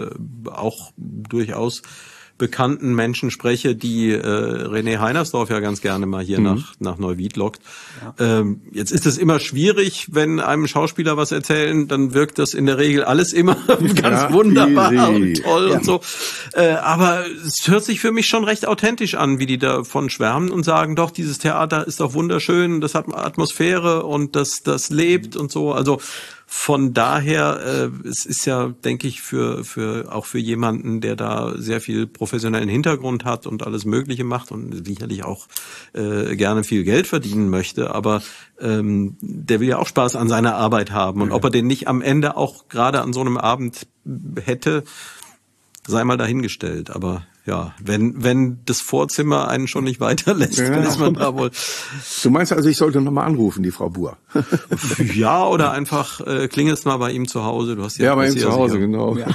Speaker 2: auch durchaus bekannten Menschen spreche, die René Heinersdorf ja ganz gerne mal hier nach Neuwied lockt. Ja. Jetzt ist es immer schwierig, wenn einem Schauspieler was erzählen, dann wirkt das in der Regel alles immer ganz wunderbar und toll und so. Aber es hört sich für mich schon recht authentisch an, wie die davon schwärmen und sagen, doch, dieses Theater ist doch wunderschön, das hat Atmosphäre und das lebt und so. Also von daher, es ist ja, denke ich, auch für jemanden, der da sehr viel professionellen Hintergrund hat und alles Mögliche macht und sicherlich auch gerne viel Geld verdienen möchte, aber der will ja auch Spaß an seiner Arbeit haben. Und ob er den nicht am Ende auch gerade an so einem Abend hätte, sei mal dahingestellt. Aber ja, wenn das Vorzimmer einen schon nicht weiterlässt, dann ist man da wohl.
Speaker 3: Du meinst also, ich sollte nochmal anrufen, die Frau Buhr?
Speaker 2: Ja, oder einfach klingelst mal bei ihm zu Hause. Du hast
Speaker 3: ja bei ihm zu Hause, genau. Ja.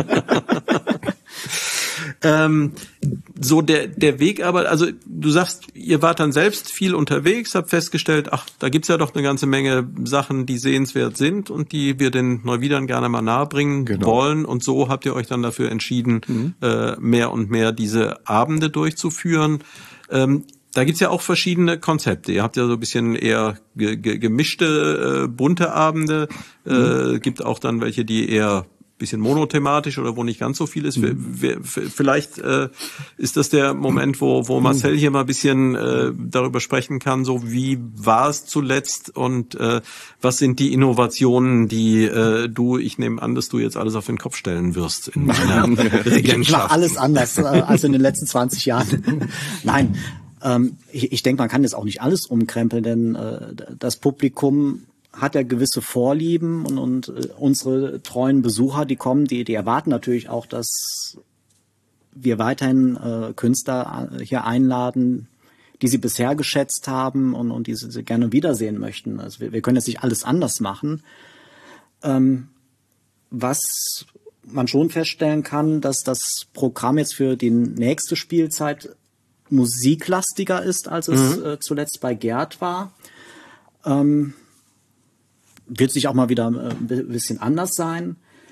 Speaker 2: So der Weg aber, also du sagst, ihr wart dann selbst viel unterwegs, habt festgestellt, ach, da gibt's ja doch eine ganze Menge Sachen, die sehenswert sind und die wir den Neuwiedern gerne mal nahebringen wollen. Und so habt ihr euch dann dafür entschieden, mehr und mehr diese Abende durchzuführen. Da gibt's ja auch verschiedene Konzepte. Ihr habt ja so ein bisschen eher gemischte, bunte Abende. Gibt auch dann welche, die eher bisschen monothematisch oder wo nicht ganz so viel ist. Vielleicht ist das der Moment, wo Marcel hier mal ein bisschen darüber sprechen kann, so wie war es zuletzt und was sind die Innovationen, die ich nehme an, dass du jetzt alles auf den Kopf stellen wirst in meiner Regentschaft.
Speaker 4: Ich mache alles anders als in den letzten 20 Jahren. Nein, ich denke, man kann jetzt auch nicht alles umkrempeln, denn das Publikum hat ja gewisse Vorlieben und unsere treuen Besucher, die kommen, die erwarten natürlich auch, dass wir weiterhin Künstler hier einladen, die sie bisher geschätzt haben und die sie gerne wiedersehen möchten. Also wir können jetzt nicht alles anders machen. Was man schon feststellen kann, dass das Programm jetzt für die nächste Spielzeit musiklastiger ist, als es zuletzt bei Gerd war. Wird sich auch mal wieder ein bisschen anders sein.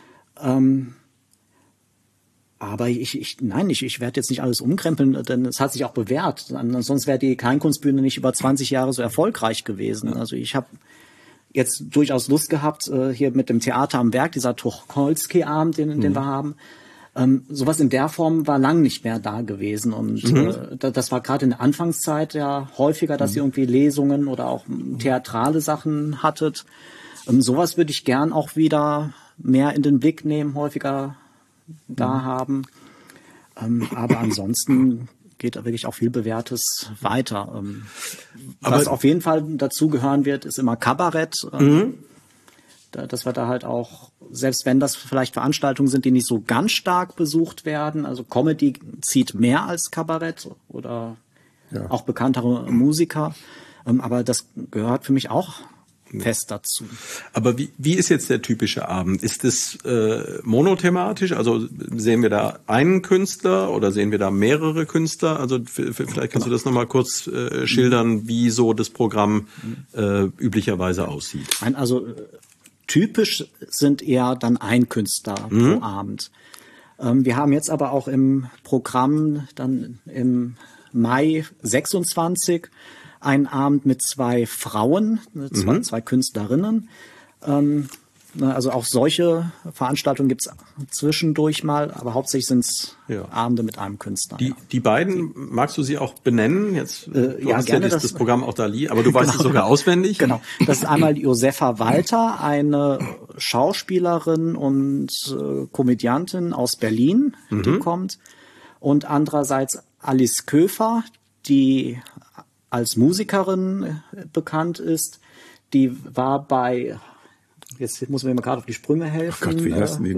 Speaker 4: Aber ich werde jetzt nicht alles umkrempeln, denn es hat sich auch bewährt. Sonst wäre die Kleinkunstbühne nicht über 20 Jahre so erfolgreich gewesen. Ja. Also ich habe jetzt durchaus Lust gehabt, hier mit dem Theater am Werk, dieser Tucholsky-Abend, den wir haben. Sowas in der Form war lang nicht mehr da gewesen. Und das war gerade in der Anfangszeit ja häufiger, dass ihr irgendwie Lesungen oder auch theatrale Sachen hattet. Sowas würde ich gern auch wieder mehr in den Blick nehmen, häufiger da haben. Aber ansonsten geht da wirklich auch viel Bewährtes weiter. Was auf jeden Fall dazugehören wird, ist immer Kabarett. Dass wir da halt auch, selbst wenn das vielleicht Veranstaltungen sind, die nicht so ganz stark besucht werden, also Comedy zieht mehr als Kabarett oder auch bekanntere Musiker. Aber das gehört für mich auch fest dazu.
Speaker 2: Aber wie ist jetzt der typische Abend? Ist es monothematisch? Also sehen wir da einen Künstler oder sehen wir da mehrere Künstler? Also vielleicht kannst du das nochmal kurz schildern, wie so das Programm üblicherweise aussieht.
Speaker 4: Also typisch sind eher dann ein Künstler pro Abend. Wir haben jetzt aber auch im Programm dann im Mai 26 einen Abend mit 2 Frauen, zwei Künstlerinnen. Also auch solche Veranstaltungen gibt's zwischendurch mal, aber hauptsächlich sind's Abende mit einem Künstler.
Speaker 2: Die beiden, magst du sie auch benennen? Jetzt, du hast
Speaker 4: gerne
Speaker 2: das Programm auch da liegen, aber du weißt es sogar auswendig.
Speaker 4: Genau. Das ist einmal Josefa Walter, eine Schauspielerin und Komödiantin aus Berlin, die kommt. Und andererseits Alice Köfer, die als Musikerin bekannt ist. Die war bei, jetzt muss man mir gerade auf die Sprünge helfen.
Speaker 3: Oh Gott, wie heißen die?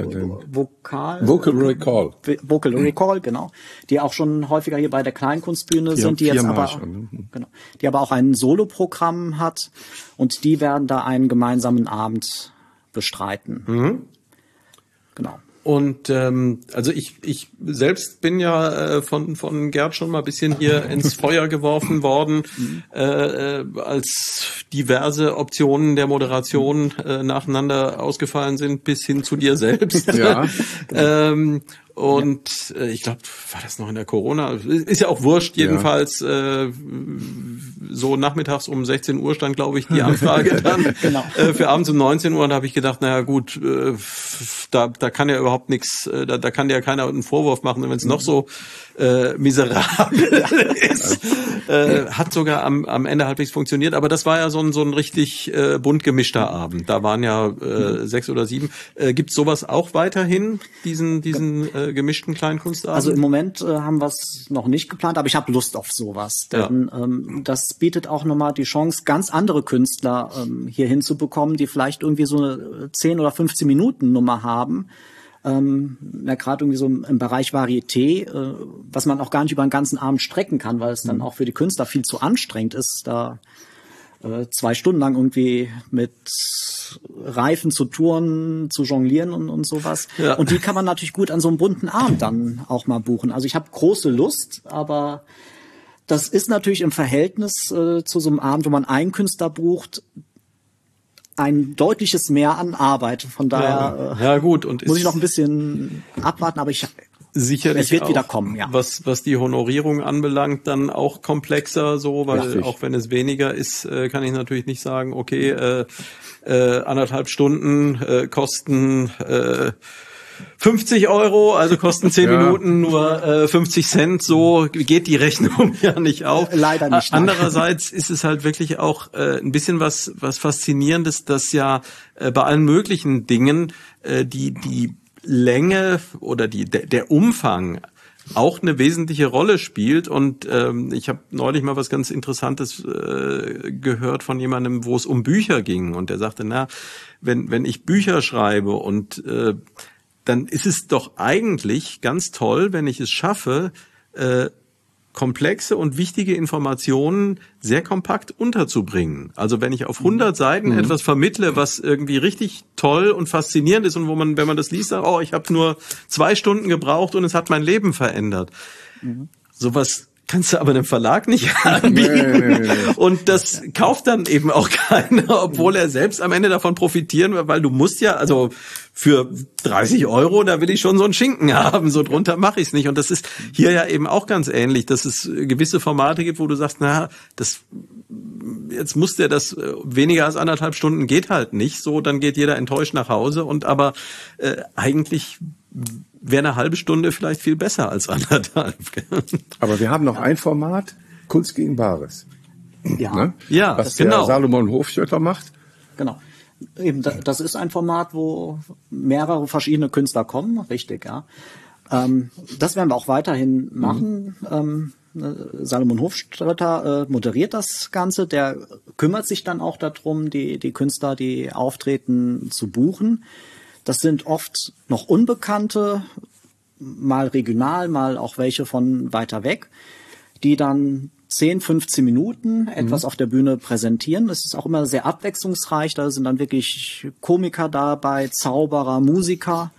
Speaker 4: Vocal Recall, genau. Die auch schon häufiger hier bei der Kleinkunstbühne sind, die jetzt aber, die aber auch ein Soloprogramm hat und die werden da einen gemeinsamen Abend bestreiten. Genau.
Speaker 2: Und also ich selbst bin ja von Gerd schon mal ein bisschen hier ins Feuer geworfen worden, als diverse Optionen der Moderation nacheinander ausgefallen sind, bis hin zu dir selbst. Ja. Und ich glaube, war das noch in der Corona? Ist ja auch wurscht, jedenfalls so nachmittags um 16 Uhr stand, glaube ich, die Anfrage dann für abends um 19 Uhr. Und da habe ich gedacht, naja gut, da kann ja überhaupt nichts, da kann ja keiner einen Vorwurf machen, wenn es noch so miserabel ist. Hat sogar am Ende halbwegs funktioniert, aber das war ja so ein richtig bunt gemischter Abend. Da waren ja 6 oder 7. Gibt's sowas auch weiterhin, diesen gemischten Kleinkunstabend?
Speaker 4: Also im Moment haben wir es noch nicht geplant, aber ich habe Lust auf sowas. Denn das bietet auch nochmal die Chance, ganz andere Künstler hier hinzubekommen, die vielleicht irgendwie so eine 10 oder 15 Minuten Nummer haben. Gerade irgendwie so im Bereich Varieté, was man auch gar nicht über den ganzen Abend strecken kann, weil es dann auch für die Künstler viel zu anstrengend ist, da 2 Stunden lang irgendwie mit Reifen zu touren, zu jonglieren und sowas. Ja. Und die kann man natürlich gut an so einem bunten Abend dann auch mal buchen. Also ich habe große Lust, aber das ist natürlich im Verhältnis zu so einem Abend, wo man einen Künstler bucht, ein deutliches Mehr an Arbeit. Von daher
Speaker 2: ja, gut. Und
Speaker 4: muss ich noch ein bisschen abwarten, aber ich
Speaker 2: sicherlich
Speaker 4: es wird
Speaker 2: auch,
Speaker 4: wieder kommen, ja.
Speaker 2: Was die Honorierung anbelangt, dann auch komplexer so, weil
Speaker 3: Richtig.
Speaker 2: auch wenn es weniger ist, kann ich natürlich nicht sagen, okay, 1,5 Stunden kosten 50 €, also kosten 10 Minuten nur 50 Cent, so geht die Rechnung ja nicht auf.
Speaker 4: Leider nicht.
Speaker 2: Andererseits ist es halt wirklich auch ein bisschen was Faszinierendes, dass ja bei allen möglichen Dingen die Länge oder der Umfang auch eine wesentliche Rolle spielt. Und ich habe neulich mal was ganz Interessantes gehört von jemandem, wo es um Bücher ging. Und der sagte, wenn ich Bücher schreibe und dann ist es doch eigentlich ganz toll, wenn ich es schaffe, komplexe und wichtige Informationen sehr kompakt unterzubringen. Also wenn ich auf 100 Seiten etwas vermittle, was irgendwie richtig toll und faszinierend ist und wo man, wenn man das liest, sagt, oh, ich habe nur 2 Stunden gebraucht und es hat mein Leben verändert. Sowas kannst du aber einem Verlag nicht anbieten. Nee. Und das kauft dann eben auch keiner, obwohl er selbst am Ende davon profitieren wird, weil du musst ja, also für 30 €, da will ich schon so einen Schinken haben, so drunter mache ich es nicht. Und das ist hier ja eben auch ganz ähnlich, dass es gewisse Formate gibt, wo du sagst, jetzt muss der das weniger als 1,5 Stunden geht halt nicht, so, dann geht jeder enttäuscht nach Hause aber eigentlich wäre eine halbe Stunde vielleicht viel besser als 1,5.
Speaker 3: Aber wir haben noch ein Format, Kunst gegen Bares.
Speaker 4: Ja,
Speaker 3: ne?
Speaker 2: Ja,
Speaker 3: was
Speaker 2: genau.
Speaker 3: der Salomon Hofstetter macht.
Speaker 4: Genau. Eben, das ist ein Format, wo mehrere verschiedene Künstler kommen, richtig, ja. Das werden wir auch weiterhin machen. Salomon Hofstetter moderiert das Ganze, der kümmert sich dann auch darum, die Künstler, die auftreten, zu buchen. Das sind oft noch Unbekannte, mal regional, mal auch welche von weiter weg, die dann 10, 15 Minuten etwas auf der Bühne präsentieren. Das ist auch immer sehr abwechslungsreich. Da sind dann wirklich Komiker dabei, Zauberer, Musiker,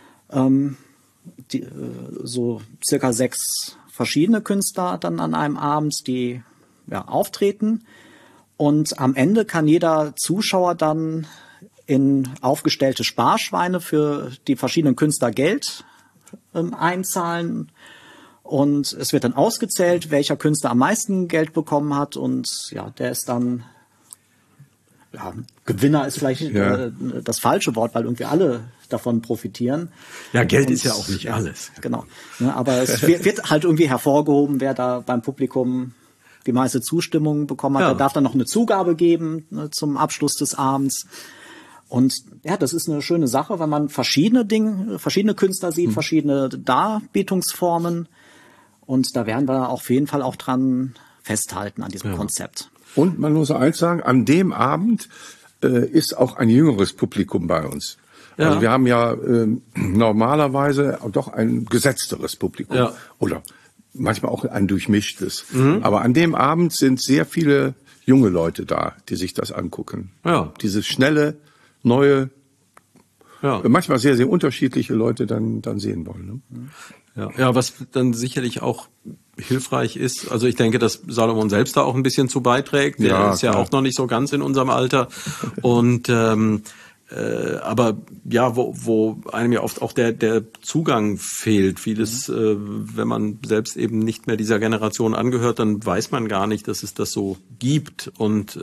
Speaker 4: so circa 6 verschiedene Künstler dann an einem Abend, die auftreten. Und am Ende kann jeder Zuschauer dann in aufgestellte Sparschweine für die verschiedenen Künstler Geld einzahlen. Und es wird dann ausgezählt, welcher Künstler am meisten Geld bekommen hat. Und der ist dann, Gewinner ist vielleicht das falsche Wort, weil irgendwie alle davon profitieren.
Speaker 2: Ja, Geld ist ja auch nicht alles.
Speaker 4: Genau. Ja, aber es wird halt irgendwie hervorgehoben, wer da beim Publikum die meiste Zustimmung bekommen hat. Der darf dann noch eine Zugabe geben zum Abschluss des Abends. Und das ist eine schöne Sache, weil man verschiedene Künstler sieht, verschiedene Darbietungsformen. Und da werden wir auf jeden Fall auch dran festhalten an diesem Konzept.
Speaker 3: Und man muss eins sagen, an dem Abend ist auch ein jüngeres Publikum bei uns. Ja. Also wir haben ja normalerweise doch ein gesetzteres Publikum. Ja. Oder manchmal auch ein durchmischtes. Aber an dem Abend sind sehr viele junge Leute da, die sich das angucken. Ja. Dieses schnelle, neue, manchmal sehr, sehr unterschiedliche Leute dann sehen wollen. Ne?
Speaker 2: Ja, was dann sicherlich auch hilfreich ist, also ich denke, dass Salomon selbst da auch ein bisschen zu beiträgt. Der ist ja auch noch nicht so ganz in unserem Alter. Und aber wo einem ja oft auch der Zugang fehlt. Vieles, wenn man selbst eben nicht mehr dieser Generation angehört, dann weiß man gar nicht, dass es das so gibt. Und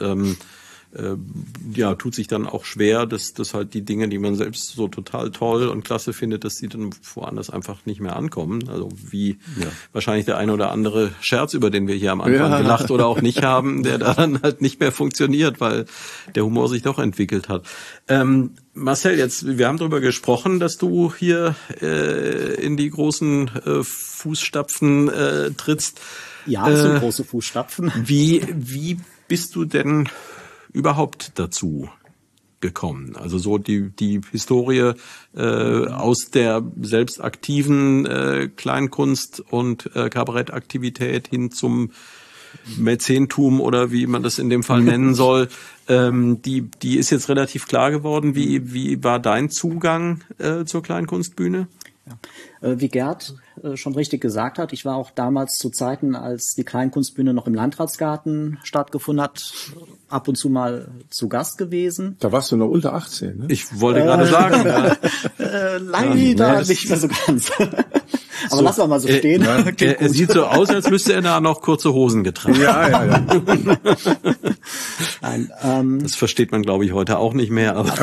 Speaker 2: tut sich dann auch schwer, dass halt die Dinge, die man selbst so total toll und klasse findet, dass die dann woanders einfach nicht mehr ankommen. Also wie wahrscheinlich der eine oder andere Scherz, über den wir hier am Anfang gelacht oder auch nicht haben, der dann halt nicht mehr funktioniert, weil der Humor sich doch entwickelt hat. Marcel, wir haben darüber gesprochen, dass du hier in die großen Fußstapfen trittst.
Speaker 4: Ja, es sind große Fußstapfen.
Speaker 2: Wie bist du denn überhaupt dazu gekommen? Also so die Historie aus der selbst aktiven Kleinkunst- und Kabarettaktivität hin zum Mäzentum oder wie man das in dem Fall nennen soll, die ist jetzt relativ klar geworden. Wie war dein Zugang zur Kleinkunstbühne?
Speaker 4: Ja. Wie Gerd schon richtig gesagt hat, ich war auch damals zu Zeiten, als die Kleinkunstbühne noch im Landratsgarten stattgefunden hat, ab und zu mal zu Gast gewesen.
Speaker 3: Da warst du noch unter 18, ne?
Speaker 2: Ich wollte gerade sagen.
Speaker 4: Leider nicht mehr so ganz. Aber lassen wir mal so stehen.
Speaker 2: Er sieht so aus, als müsste er da noch kurze Hosen getragen.
Speaker 3: Ja.
Speaker 4: Nein,
Speaker 2: das versteht man, glaube ich, heute auch nicht mehr. Aber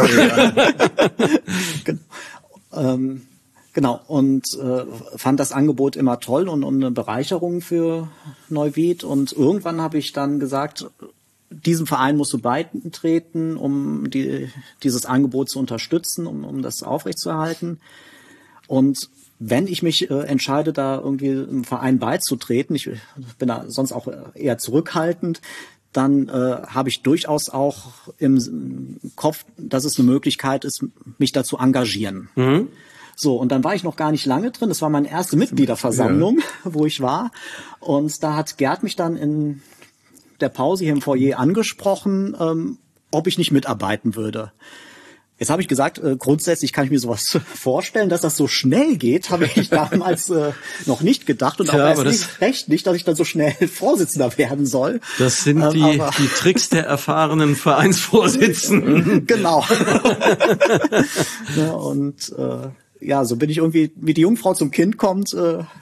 Speaker 4: genau, und fand das Angebot immer toll und eine Bereicherung für Neuwied. Und irgendwann habe ich dann gesagt, diesem Verein musst du beitreten, um dieses Angebot zu unterstützen, um das aufrechtzuerhalten. Und wenn ich mich entscheide, da irgendwie im Verein beizutreten, ich bin da sonst auch eher zurückhaltend, dann habe ich durchaus auch im Kopf, dass es eine Möglichkeit ist, mich da zu engagieren. Mhm. So, und dann war ich noch gar nicht lange drin. Das war meine erste Mitgliederversammlung, wo ich war. Und da hat Gerd mich dann in der Pause hier im Foyer angesprochen, ob ich nicht mitarbeiten würde. Jetzt habe ich gesagt, grundsätzlich kann ich mir sowas vorstellen, dass das so schnell geht, habe ich damals noch nicht gedacht und auch recht nicht, dass ich dann so schnell Vorsitzender werden soll.
Speaker 2: Das sind die Tricks der erfahrenen Vereinsvorsitzenden.
Speaker 4: Genau. Ja, und so bin ich irgendwie, wie die Jungfrau zum Kind kommt,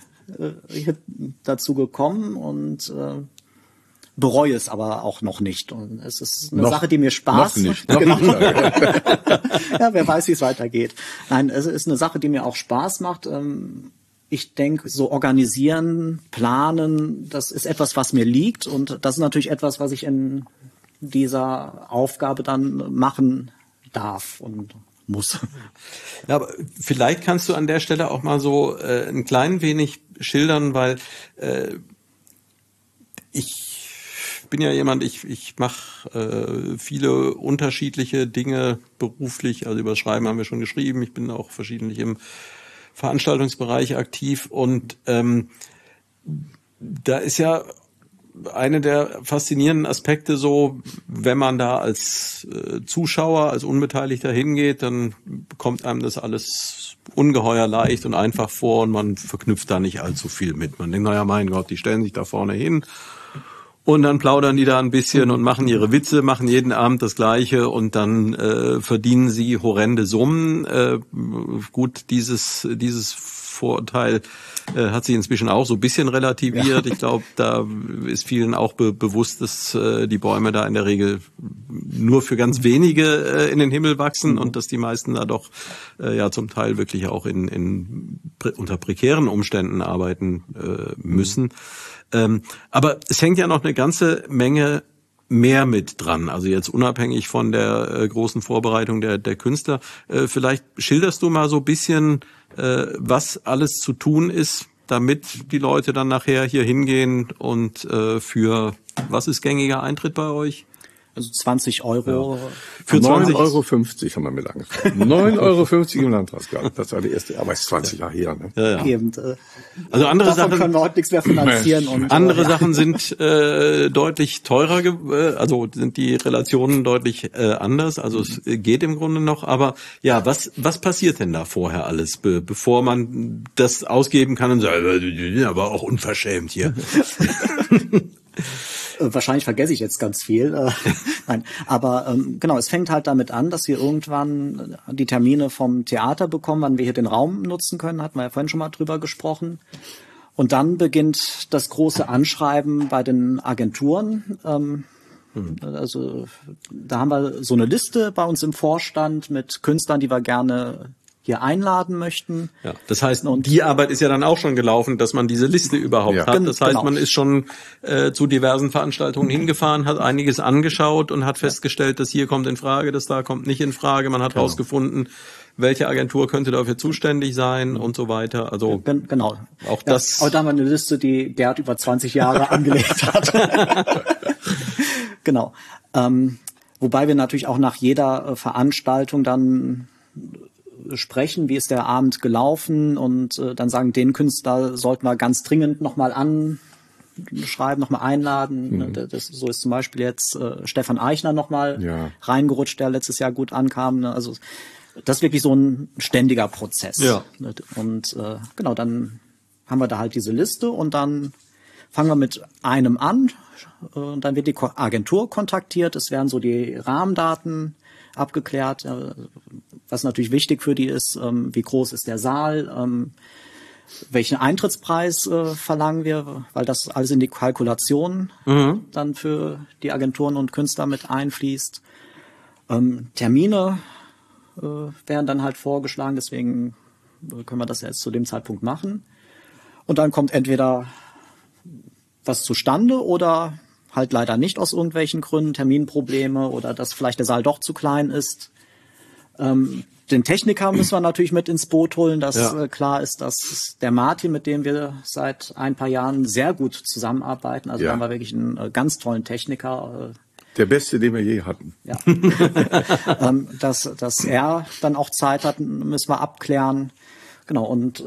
Speaker 4: dazu gekommen und bereue es aber auch noch nicht. Und es ist eine Sache, die mir Spaß macht. Genau. Ja, wer weiß, wie es weitergeht. Nein, es ist eine Sache, die mir auch Spaß macht. Ich denke, so organisieren, planen, das ist etwas, was mir liegt. Und das ist natürlich etwas, was ich in dieser Aufgabe dann machen darf und muss.
Speaker 2: Ja, aber vielleicht kannst du an der Stelle auch mal so ein klein wenig schildern, weil ich bin ja jemand, ich mache viele unterschiedliche Dinge beruflich, also über Schreiben haben wir schon geschrieben, ich bin auch verschiedentlich im Veranstaltungsbereich aktiv und da ist ja eine der faszinierenden Aspekte so, wenn man da als Zuschauer, als Unbeteiligter hingeht, dann kommt einem das alles ungeheuer leicht und einfach vor und man verknüpft da nicht allzu viel mit. Man denkt, naja, mein Gott, die stellen sich da vorne hin und dann plaudern die da ein bisschen und machen ihre Witze, machen jeden Abend das Gleiche und dann verdienen sie horrende Summen. Gut, dieses Vorurteil hat sich inzwischen auch so ein bisschen relativiert. Ja. Ich glaube, da ist vielen auch bewusst, dass die Bäume da in der Regel nur für ganz wenige in den Himmel wachsen und dass die meisten da doch zum Teil wirklich auch unter prekären Umständen arbeiten müssen. Aber es hängt ja noch eine ganze Menge mehr mit dran, also jetzt unabhängig von der großen Vorbereitung der Künstler. Vielleicht schilderst du mal so ein bisschen, was alles zu tun ist, damit die Leute dann nachher hier hingehen und für, was ist gängiger Eintritt bei euch?
Speaker 4: Also 20 Euro.
Speaker 3: Ja. Für 9,50 € haben wir mit angefangen. 9,50 € im Landhaus gehabt. Das war die erste, aber es ist 20 Jahre her. Ne?
Speaker 4: Ja. Eben,
Speaker 2: also andere
Speaker 4: davon
Speaker 2: Sachen
Speaker 4: können wir heute nichts mehr finanzieren. Und
Speaker 2: andere Sachen sind deutlich teurer, also sind die Relationen deutlich anders. Also es geht im Grunde noch. Aber ja, was passiert denn da vorher alles, bevor man das ausgeben kann und sagt, aber auch unverschämt hier.
Speaker 4: Wahrscheinlich vergesse ich jetzt ganz viel. Nein, aber genau, es fängt halt damit an, dass wir irgendwann die Termine vom Theater bekommen, wann wir hier den Raum nutzen können, hatten wir ja vorhin schon mal drüber gesprochen. Und dann beginnt das große Anschreiben bei den Agenturen. Also da haben wir so eine Liste bei uns im Vorstand mit Künstlern, die wir gerne hier einladen möchten.
Speaker 2: Ja, das heißt, die Arbeit ist ja dann auch schon gelaufen, dass man diese Liste überhaupt hat. Das heißt, man ist schon zu diversen Veranstaltungen hingefahren, hat einiges angeschaut und hat festgestellt, dass hier kommt in Frage, dass da kommt nicht in Frage. Man hat rausgefunden, welche Agentur könnte dafür zuständig sein und so weiter. Also
Speaker 4: genau.
Speaker 2: Auch das.
Speaker 4: Aber da haben wir eine Liste, die Gerd über 20 Jahre angelegt hat. Genau. Wobei wir natürlich auch nach jeder Veranstaltung dann sprechen, wie ist der Abend gelaufen und dann sagen, den Künstler sollten wir ganz dringend nochmal anschreiben, nochmal einladen. So ist zum Beispiel jetzt Stefan Eichner nochmal reingerutscht, der letztes Jahr gut ankam. Also das ist wirklich so ein ständiger Prozess. Ja. Und genau, dann haben wir da halt diese Liste und dann fangen wir mit einem an und dann wird die Agentur kontaktiert. Es werden so die Rahmendaten abgeklärt, was natürlich wichtig für die ist, wie groß ist der Saal, welchen Eintrittspreis verlangen wir, weil das alles in die Kalkulation dann für die Agenturen und Künstler mit einfließt. Termine werden dann halt vorgeschlagen, deswegen können wir das jetzt zu dem Zeitpunkt machen. Und dann kommt entweder was zustande oder halt leider nicht aus irgendwelchen Gründen, Terminprobleme oder dass vielleicht der Saal doch zu klein ist. Den Techniker müssen wir natürlich mit ins Boot holen, dass klar ist, dass der Martin, mit dem wir seit ein paar Jahren sehr gut zusammenarbeiten, also da haben wir wirklich einen ganz tollen Techniker.
Speaker 3: Der beste, den wir je hatten.
Speaker 4: Ja. Dass er dann auch Zeit hat, müssen wir abklären. Genau, und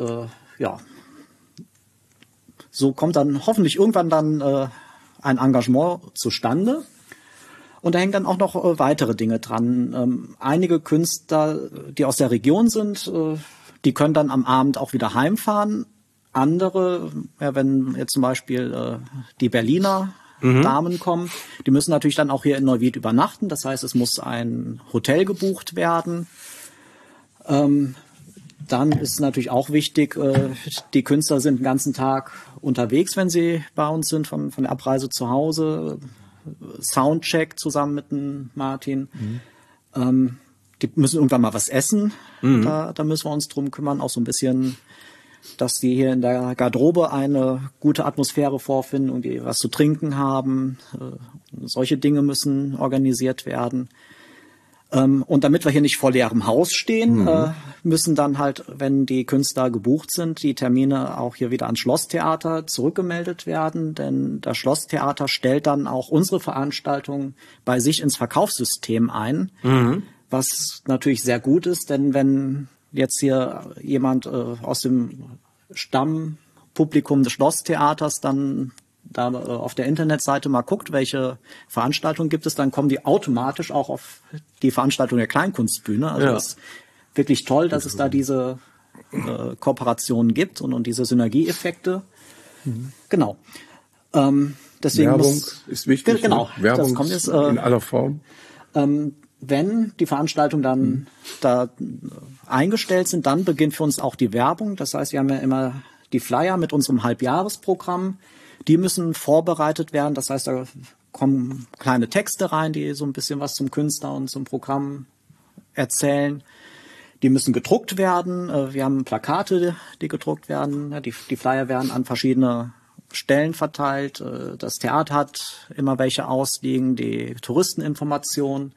Speaker 4: so kommt dann hoffentlich irgendwann dann ein Engagement zustande. Und da hängen dann auch noch weitere Dinge dran. Einige Künstler, die aus der Region sind, die können dann am Abend auch wieder heimfahren. Andere, wenn jetzt zum Beispiel die Berliner Damen kommen, die müssen natürlich dann auch hier in Neuwied übernachten. Das heißt, es muss ein Hotel gebucht werden. Dann ist natürlich auch wichtig, die Künstler sind den ganzen Tag unterwegs, wenn sie bei uns sind, von der Abreise zu Hause. Soundcheck zusammen mit dem Martin. Die müssen irgendwann mal was essen. Da müssen wir uns drum kümmern. Auch so ein bisschen, dass die hier in der Garderobe eine gute Atmosphäre vorfinden und die was zu trinken haben. Solche Dinge müssen organisiert werden. Und damit wir hier nicht vor leerem Haus stehen, müssen dann halt, wenn die Künstler gebucht sind, die Termine auch hier wieder ans Schlosstheater zurückgemeldet werden. Denn das Schlosstheater stellt dann auch unsere Veranstaltung bei sich ins Verkaufssystem ein, was natürlich sehr gut ist. Denn wenn jetzt hier jemand aus dem Stammpublikum des Schlosstheaters dann da auf der Internetseite mal guckt, welche Veranstaltungen gibt es, dann kommen die automatisch auch auf die Veranstaltung der Kleinkunstbühne. Also das ist wirklich toll, dass es da diese Kooperationen gibt und diese Synergieeffekte. Genau. Deswegen
Speaker 3: Werbung ist wichtig.
Speaker 4: Genau.
Speaker 3: Werbung
Speaker 4: das kommt jetzt,
Speaker 3: in aller Form.
Speaker 4: Wenn die Veranstaltungen dann da eingestellt sind, dann beginnt für uns auch die Werbung. Das heißt, wir haben ja immer die Flyer mit unserem Halbjahresprogramm. Die müssen vorbereitet werden. Das heißt, da kommen kleine Texte rein, die so ein bisschen was zum Künstler und zum Programm erzählen. Die müssen gedruckt werden. Wir haben Plakate, die gedruckt werden. Die Flyer werden an verschiedene Stellen verteilt. Das Theater hat immer welche ausliegen, die Touristeninformation.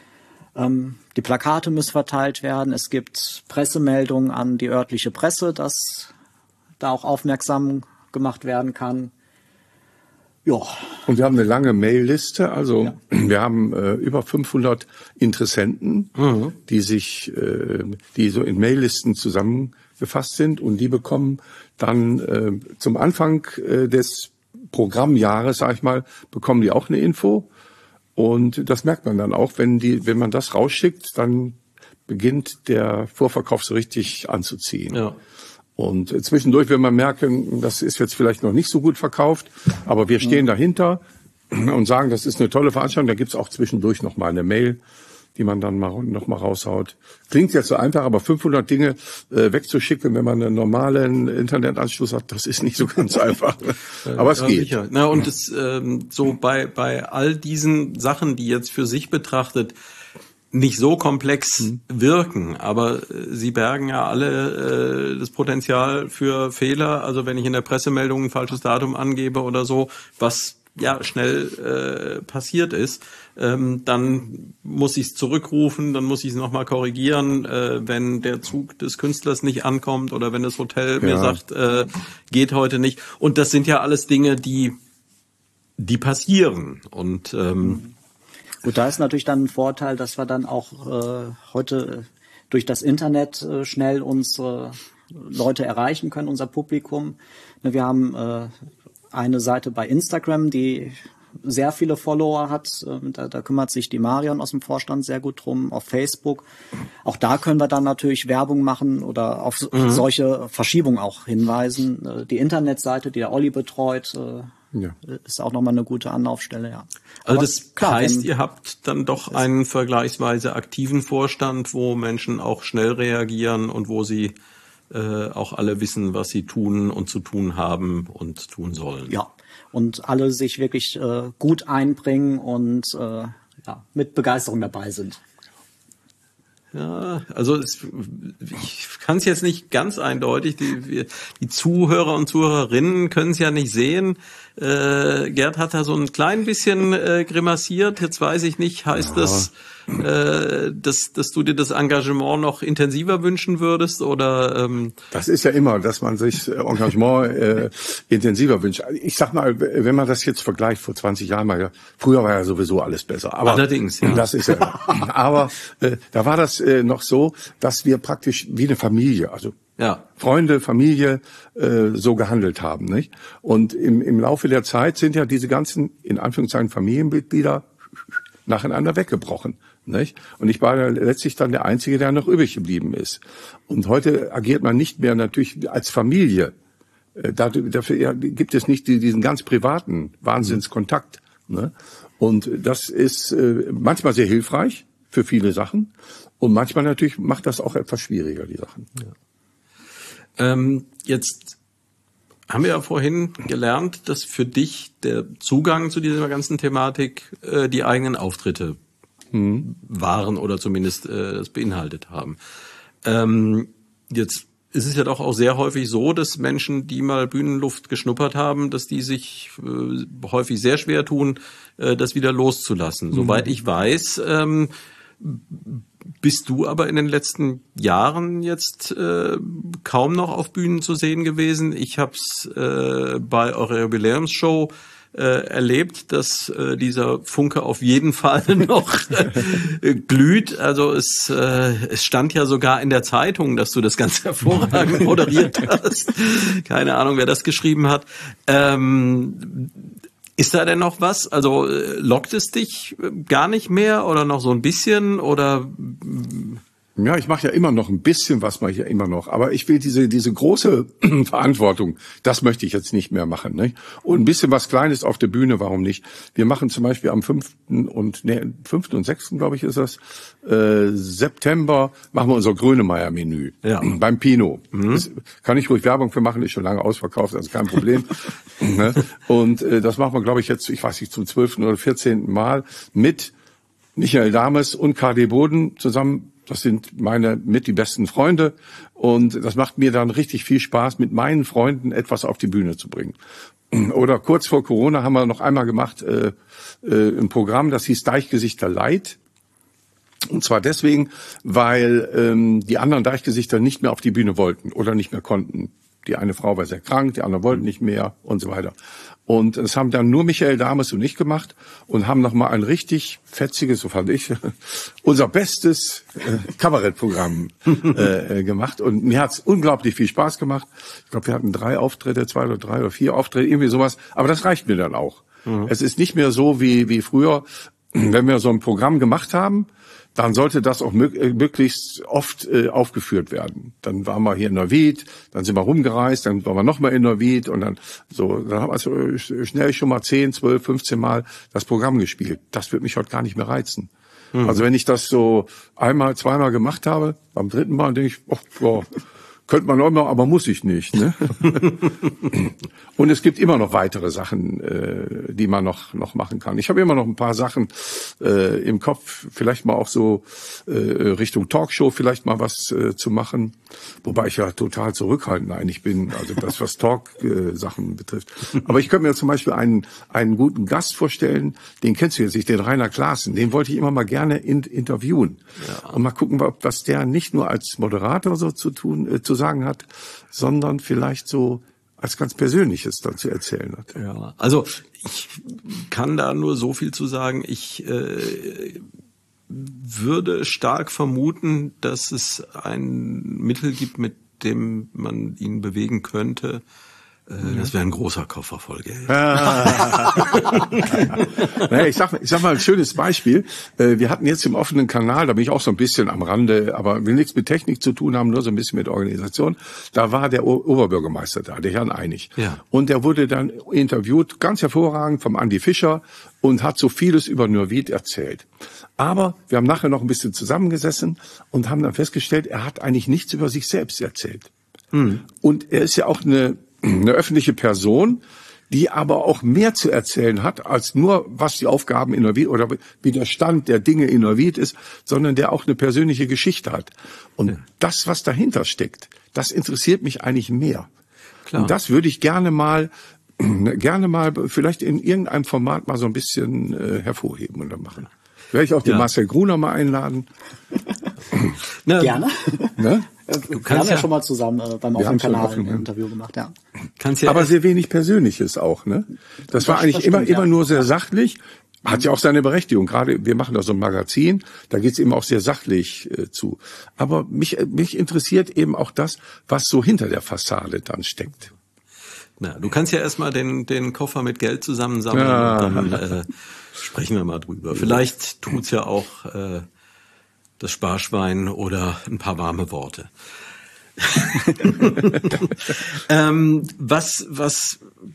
Speaker 4: Die Plakate müssen verteilt werden. Es gibt Pressemeldungen an die örtliche Presse, dass da auch aufmerksam gemacht werden kann. Ja.
Speaker 3: Und wir haben eine lange Mailliste, also wir haben über 500 Interessenten, die so in Maillisten zusammengefasst sind, und die bekommen dann zum Anfang des Programmjahres, sag ich mal, bekommen die auch eine Info, und das merkt man dann auch, wenn man das rausschickt, dann beginnt der Vorverkauf so richtig anzuziehen. Ja. Und zwischendurch, wenn man merken, das ist jetzt vielleicht noch nicht so gut verkauft, aber wir stehen dahinter und sagen, das ist eine tolle Veranstaltung, da gibt's auch zwischendurch noch mal eine Mail, die man dann noch mal raushaut. Klingt jetzt so einfach, aber 500 Dinge wegzuschicken, wenn man einen normalen Internetanschluss hat, das ist nicht so ganz einfach. Aber es geht.
Speaker 2: Sicher. Na, und es so bei all diesen Sachen, die jetzt für sich betrachtet nicht so komplex wirken, aber sie bergen ja alle das Potenzial für Fehler. Also wenn ich in der Pressemeldung ein falsches Datum angebe oder so, was ja schnell passiert ist, dann muss ich es zurückrufen, dann muss ich es nochmal korrigieren, wenn der Zug des Künstlers nicht ankommt oder wenn das Hotel mir sagt, geht heute nicht. Und das sind ja alles Dinge, die passieren. Und
Speaker 4: gut, da ist natürlich dann ein Vorteil, dass wir dann auch heute durch das Internet schnell unsere Leute erreichen können, unser Publikum. Wir haben eine Seite bei Instagram, die sehr viele Follower hat. Da kümmert sich die Marion aus dem Vorstand sehr gut drum. Auf Facebook. Auch da können wir dann natürlich Werbung machen oder auf solche Verschiebungen auch hinweisen. Die Internetseite, die der Olli betreut, ist auch nochmal eine gute Anlaufstelle, ja.
Speaker 2: Also das heißt, ihr habt dann doch einen vergleichsweise aktiven Vorstand, wo Menschen auch schnell reagieren und wo sie auch alle wissen, was sie tun und zu tun haben und tun sollen.
Speaker 4: Ja, und alle sich wirklich gut einbringen und mit Begeisterung dabei sind.
Speaker 2: Ja, also ich kann es jetzt nicht ganz eindeutig, die Zuhörer und Zuhörerinnen können es ja nicht sehen. Gerd hat da so ein klein bisschen grimassiert. Jetzt weiß ich nicht, heißt das, dass du dir das Engagement noch intensiver wünschen würdest oder?
Speaker 3: Das ist ja immer, dass man sich Engagement intensiver wünscht. Ich sag mal, wenn man das jetzt vergleicht vor 20 Jahren, früher war ja sowieso alles besser. Aber
Speaker 2: allerdings, ja.
Speaker 3: Das ist ja. Aber da war das noch so, dass wir praktisch wie eine Familie, also Freunde, Familie, so gehandelt haben, nicht? Und im Laufe der Zeit sind ja diese ganzen, in Anführungszeichen, Familienmitglieder nacheinander weggebrochen, nicht? Und ich war letztlich dann der Einzige, der noch übrig geblieben ist. Und heute agiert man nicht mehr natürlich als Familie. Dafür gibt es nicht diesen ganz privaten Wahnsinnskontakt, ne? Und das ist manchmal sehr hilfreich für viele Sachen. Und manchmal natürlich macht das auch etwas schwieriger, die Sachen.
Speaker 2: Ja. Jetzt haben wir ja vorhin gelernt, dass für dich der Zugang zu dieser ganzen Thematik die eigenen Auftritte waren oder zumindest das beinhaltet haben. Jetzt ist es ja doch auch sehr häufig so, dass Menschen, die mal Bühnenluft geschnuppert haben, dass die sich häufig sehr schwer tun, das wieder loszulassen. Soweit ich weiß, bist du aber in den letzten Jahren jetzt kaum noch auf Bühnen zu sehen gewesen. Ich habe es bei eurer Jubiläumsshow erlebt, dass dieser Funke auf jeden Fall noch glüht. Also es stand ja sogar in der Zeitung, dass du das ganz hervorragend moderiert hast. Keine Ahnung, wer das geschrieben hat. Ist da denn noch was? Also lockt es dich gar nicht mehr oder noch so ein bisschen oder?
Speaker 3: Ja, ich mache ja immer noch ein bisschen was, mache ich ja immer noch. Aber ich will diese große Verantwortung, das möchte ich jetzt nicht mehr machen. Ne? Und ein bisschen was Kleines auf der Bühne, warum nicht? Wir machen zum Beispiel am 5. und 6. glaube ich ist das, September, machen wir unser Grönemeyer-Menü beim Pino. Das kann ich ruhig Werbung für machen, ist schon lange ausverkauft, also kein Problem. Ne? Und das machen wir, glaube ich, jetzt, ich weiß nicht, zum 12. oder 14. Mal mit Michael Dames und KD Boden zusammen. Das sind mit die besten Freunde und das macht mir dann richtig viel Spaß, mit meinen Freunden etwas auf die Bühne zu bringen. Oder kurz vor Corona haben wir noch einmal gemacht ein Programm, das hieß Deichgesichter Light. Und zwar deswegen, weil die anderen Deichgesichter nicht mehr auf die Bühne wollten oder nicht mehr konnten. Die eine Frau war sehr krank, die anderen wollten nicht mehr und so weiter. Und das haben dann nur Michael Dames und ich gemacht und haben nochmal ein richtig fetziges, so fand ich, unser bestes Kabarettprogramm gemacht. Und mir hat's unglaublich viel Spaß gemacht. Ich glaube, wir hatten 3 Auftritte, 2 oder 3 oder 4 Auftritte, irgendwie sowas. Aber das reicht mir dann auch. Es ist nicht mehr so wie früher, wenn wir so ein Programm gemacht haben, dann sollte das auch möglichst oft aufgeführt werden. Dann waren wir hier in Neuwied, dann sind wir rumgereist, dann waren wir nochmal in Neuwied und dann haben wir schnell schon mal 10, 12, 15 Mal das Programm gespielt. Das wird mich heute gar nicht mehr reizen. Also wenn ich das so einmal, zweimal gemacht habe, beim 3. Mal denke ich, könnte man auch mal, aber muss ich nicht. Ne? Und es gibt immer noch weitere Sachen, die man noch machen kann. Ich habe immer noch ein paar Sachen im Kopf, vielleicht mal auch so Richtung Talkshow vielleicht mal was zu machen. Wobei ich ja total zurückhaltend eigentlich bin, also das, was Talk-Sachen betrifft. Aber ich könnte mir zum Beispiel einen guten Gast vorstellen, den kennst du jetzt nicht, den Rainer Klaassen. Den wollte ich immer mal gerne interviewen. Ja. Und mal gucken, was der nicht nur als Moderator so zu sagen hat, sondern vielleicht so als ganz Persönliches dazu erzählen hat.
Speaker 2: Ja, also ich kann da nur so viel zu sagen. Ich würde stark vermuten, dass es ein Mittel gibt, mit dem man ihn bewegen könnte. Das wäre ein großer Koffer voll Geld.
Speaker 3: Naja, ich sag mal ein schönes Beispiel. Wir hatten jetzt im offenen Kanal, da bin ich auch so ein bisschen am Rande, aber will nichts mit Technik zu tun haben, nur so ein bisschen mit Organisation. Da war der Oberbürgermeister da, der Herrn Einig. Ja. Und der wurde dann interviewt, ganz hervorragend, vom Andi Fischer und hat so vieles über Neuwied erzählt. Aber wir haben nachher noch ein bisschen zusammengesessen und haben dann festgestellt, er hat eigentlich nichts über sich selbst erzählt. Und er ist ja auch eine öffentliche Person, die aber auch mehr zu erzählen hat, als nur, was die Aufgaben in Neuwied oder wie der Stand der Dinge in Neuwied ist, sondern der auch eine persönliche Geschichte hat. Und das, was dahinter steckt, das interessiert mich eigentlich mehr. Klar. Und das würde ich gerne mal vielleicht in irgendeinem Format mal so ein bisschen hervorheben und dann machen. Werde ich auch den Marcel Gruner mal einladen.
Speaker 4: Gerne.
Speaker 3: Ne?
Speaker 4: Wir haben ja schon mal zusammen beim offenen Kanal ein Interview gemacht, ja.
Speaker 3: Aber sehr wenig Persönliches auch, ne? Das war eigentlich immer nur sehr sachlich. Hat ja auch seine Berechtigung. Gerade wir machen da so ein Magazin, da geht's eben auch sehr sachlich zu. Aber mich interessiert eben auch das, was so hinter der Fassade dann steckt.
Speaker 2: Na, du kannst ja erstmal den Koffer mit Geld zusammensammeln und dann sprechen wir mal drüber. Vielleicht tut's ja auch das Sparschwein oder ein paar warme Worte. Was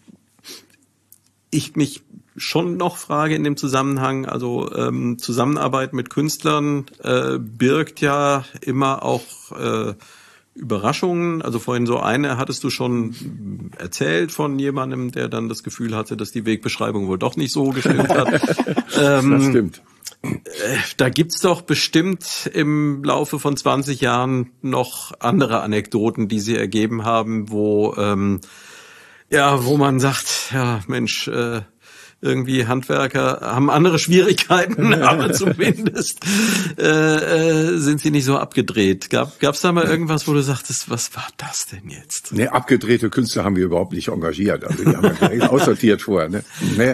Speaker 2: ich mich schon noch frage in dem Zusammenhang, also Zusammenarbeit mit Künstlern birgt ja immer auch Überraschungen. Also vorhin so eine hattest du schon erzählt von jemandem, der dann das Gefühl hatte, dass die Wegbeschreibung wohl doch nicht so gestimmt hat.
Speaker 3: Das stimmt.
Speaker 2: Da gibt's doch bestimmt im Laufe von 20 Jahren noch andere Anekdoten, die sie ergeben haben, wo man sagt, ja Mensch, irgendwie Handwerker haben andere Schwierigkeiten, aber zumindest sind sie nicht so abgedreht. Gab's da mal irgendwas, wo du sagtest, was war das denn jetzt?
Speaker 3: Nee, abgedrehte Künstler haben wir überhaupt nicht engagiert. Also die haben wir gleich aussortiert vorher. Ne?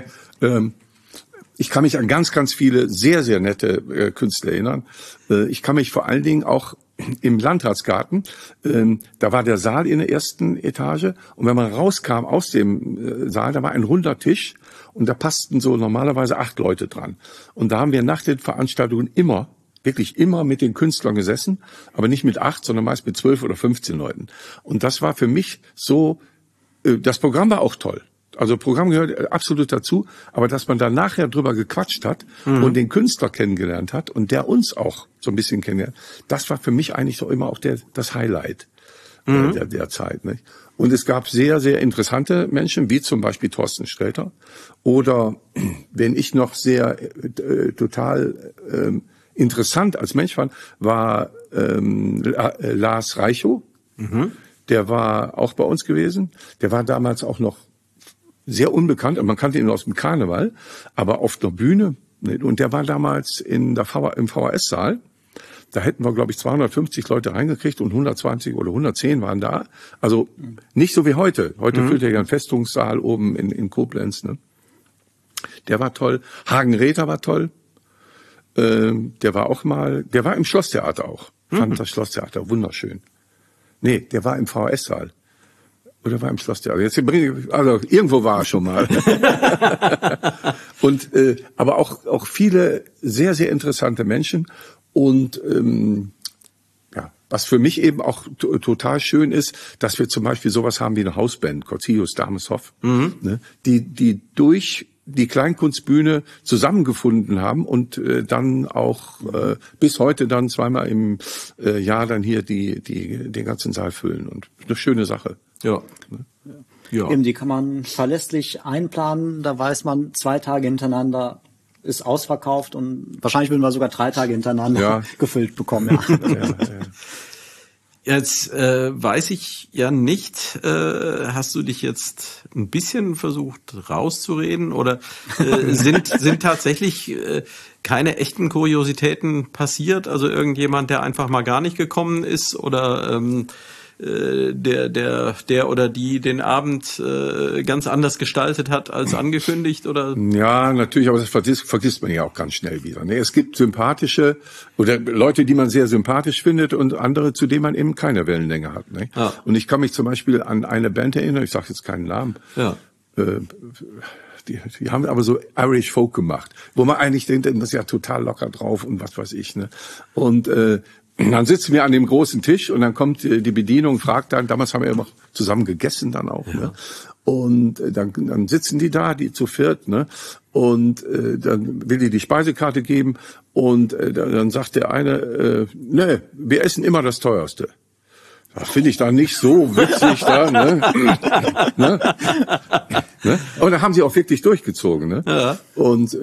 Speaker 3: Ich kann mich an ganz, ganz viele sehr, sehr nette Künstler erinnern. Ich kann mich vor allen Dingen auch im Landratsgarten, da war der Saal in der ersten Etage und wenn man rauskam aus dem Saal, da war ein runder Tisch und da passten so normalerweise 8 Leute dran. Und da haben wir nach den Veranstaltungen wirklich immer mit den Künstlern gesessen, aber nicht mit 8, sondern meist mit 12 oder 15 Leuten. Und das war für mich so, das Programm war auch toll. Also Programm gehört absolut dazu, aber dass man da nachher drüber gequatscht hat und den Künstler kennengelernt hat und der uns auch so ein bisschen kennengelernt, das war für mich eigentlich so immer auch das Highlight der Zeit. Nicht? Und es gab sehr, sehr interessante Menschen, wie zum Beispiel Thorsten Sträter oder wenn ich noch sehr total interessant als Mensch fand, war Lars Reichow. Der war auch bei uns gewesen. Der war damals auch noch sehr unbekannt, man kannte ihn aus dem Karneval, aber auf der Bühne. Und der war damals im VHS-Saal. Da hätten wir, glaube ich, 250 Leute reingekriegt und 120 oder 110 waren da. Also nicht so wie heute. Heute füllt er ja einen Festungssaal oben in Koblenz. Ne? Der war toll. Hagen Räther war toll. Der war im Schlosstheater auch. Fand das Schlosstheater wunderschön. Nee, der war im VHS-Saal. Oder war im Schlosstheater? Also irgendwo war er schon mal. Und aber auch viele sehr, sehr interessante Menschen. Und was für mich eben auch total schön ist, dass wir zum Beispiel sowas haben wie eine Hausband, Corzilius Dameshoff, ne, die durch die Kleinkunstbühne zusammengefunden haben und dann auch bis heute dann zweimal im Jahr dann hier den ganzen Saal füllen. Und eine schöne Sache.
Speaker 2: Ja.
Speaker 4: Eben, die kann man verlässlich einplanen. Da weiß man, 2 Tage hintereinander ist ausverkauft und wahrscheinlich würden wir sogar 3 Tage hintereinander gefüllt bekommen. Ja.
Speaker 2: Jetzt weiß ich ja nicht, hast du dich jetzt ein bisschen versucht rauszureden oder sind tatsächlich keine echten Kuriositäten passiert? Also irgendjemand, der einfach mal gar nicht gekommen ist oder der oder die den Abend ganz anders gestaltet hat als angekündigt oder?
Speaker 3: Ja, natürlich, aber das vergisst man ja auch ganz schnell wieder. Ne? Es gibt sympathische oder Leute, die man sehr sympathisch findet und andere, zu denen man eben keine Wellenlänge hat. Ne? Ja. Und ich kann mich zum Beispiel an eine Band erinnern, ich sage jetzt keinen Namen, die haben aber so Irish Folk gemacht, wo man eigentlich denkt, das ist ja total locker drauf und was weiß ich. Ne? Und dann sitzen wir an dem großen Tisch und dann kommt die Bedienung, fragt dann, damals haben wir immer zusammen gegessen dann auch, ne? Und dann sitzen die da, die zu viert, ne? Und dann will die Speisekarte geben und dann sagt der eine, wir essen immer das Teuerste. Das finde ich dann nicht so witzig da, ne? Und da haben sie auch wirklich durchgezogen, ne? Ja. Und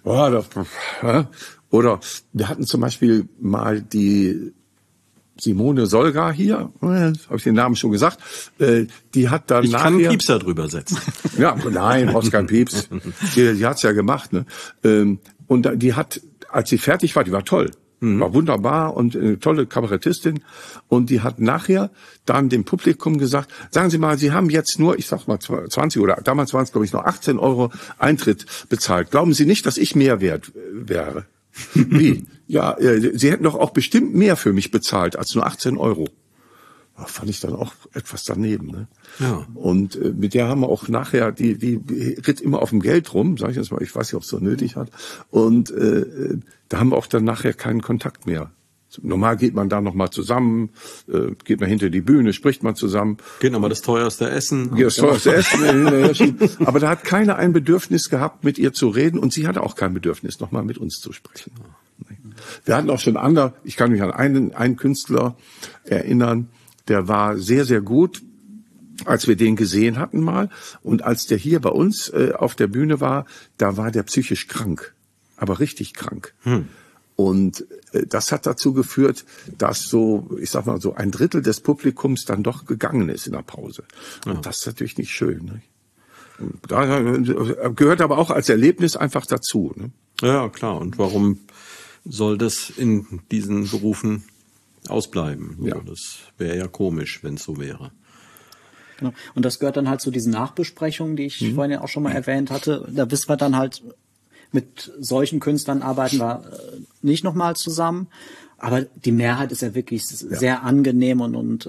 Speaker 3: oder wir hatten zum Beispiel mal die Simone Solga hier, habe ich den Namen schon gesagt, die hat dann
Speaker 2: nachher... Ich kann einen Piepser drüber setzen.
Speaker 3: Ja, nein, brauchst keinen Pieps. Die hat's ja gemacht, ne? Und die hat, als sie fertig war, die war toll. War wunderbar und eine tolle Kabarettistin. Und die hat nachher dann dem Publikum gesagt, sagen Sie mal, Sie haben jetzt nur, ich sag mal 20 oder damals waren es, glaube ich, noch 18 € Eintritt bezahlt. Glauben Sie nicht, dass ich mehr wert wäre? Wie? Ja, Sie hätten doch auch bestimmt mehr für mich bezahlt als nur 18 €. Da fand ich dann auch etwas daneben, ne? Ja. Und mit der haben wir auch nachher, die ritt immer auf dem Geld rum, sag ich jetzt mal, ich weiß nicht, ob es so nötig hat. Und da haben wir auch dann nachher keinen Kontakt mehr. Normal geht man da nochmal zusammen, geht man hinter die Bühne, spricht man zusammen.
Speaker 2: Geht nochmal das teuerste Essen.
Speaker 3: Ja, das teuerste Essen. Aber da hat keiner ein Bedürfnis gehabt, mit ihr zu reden und sie hatte auch kein Bedürfnis, nochmal mit uns zu sprechen. Wir hatten auch schon ich kann mich an einen Künstler erinnern, der war sehr, sehr gut, als wir den gesehen hatten mal. Und als der hier bei uns auf der Bühne war, da war der psychisch krank, aber richtig krank. Und das hat dazu geführt, dass so, ich sag mal, so 1/3 des Publikums dann doch gegangen ist in der Pause. Und das ist natürlich nicht schön. Ne? Und da gehört aber auch als Erlebnis einfach dazu. Ne?
Speaker 2: Ja, klar. Und warum soll das in diesen Berufen ausbleiben? Ja. Also das wäre ja komisch, wenn es so wäre.
Speaker 4: Genau. Und das gehört dann halt zu diesen Nachbesprechungen, die ich vorhin ja auch schon mal erwähnt hatte. Da wissen wir dann halt, mit solchen Künstlern arbeiten wir nicht nochmal zusammen. Aber die Mehrheit ist ja wirklich sehr angenehm und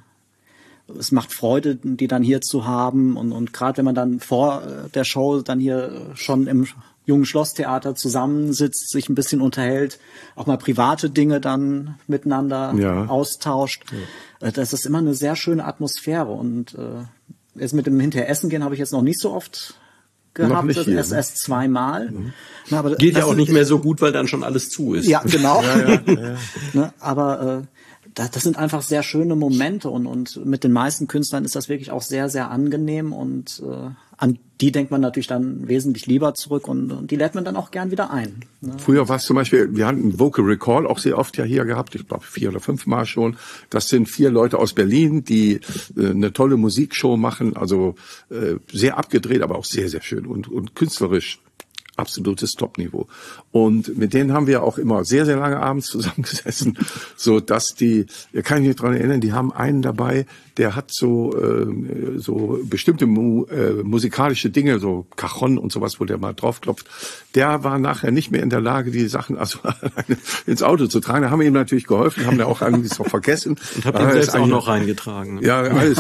Speaker 4: es macht Freude, die dann hier zu haben. Und gerade wenn man dann vor der Show dann hier schon im Jungen Schlosstheater zusammensitzt, sich ein bisschen unterhält, auch mal private Dinge dann miteinander austauscht. Ja. Das ist immer eine sehr schöne Atmosphäre. Und jetzt mit dem hinterher Essen gehen habe ich jetzt noch nicht so oft gehabt,
Speaker 3: nicht hier,
Speaker 4: erst zweimal.
Speaker 2: Na, aber geht ja auch nicht mehr so gut, weil dann schon alles zu ist.
Speaker 4: Ja, genau. Ne, aber das sind einfach sehr schöne Momente und mit den meisten Künstlern ist das wirklich auch sehr, sehr angenehm und an die denkt man natürlich dann wesentlich lieber zurück und die lädt man dann auch gern wieder ein. Ne?
Speaker 3: Früher war es zum Beispiel, wir hatten Vocal Recall auch sehr oft ja hier gehabt, ich glaube 4 oder 5 Mal schon. Das sind 4 Leute aus Berlin, die eine tolle Musikshow machen, also sehr abgedreht, aber auch sehr, sehr schön und künstlerisch. Absolutes Top-Niveau. Und mit denen haben wir auch immer sehr, sehr lange abends zusammengesessen, so dass ich kann mich nicht dran erinnern, die haben einen dabei, der hat so bestimmte musikalische Dinge, so Cajon und sowas, wo der mal draufklopft. Der war nachher nicht mehr in der Lage, die Sachen also ins Auto zu tragen. Da haben wir ihm natürlich geholfen, haben da auch irgendwie so vergessen.
Speaker 2: Und habt ihn selbst auch noch reingetragen.
Speaker 3: Ja, alles.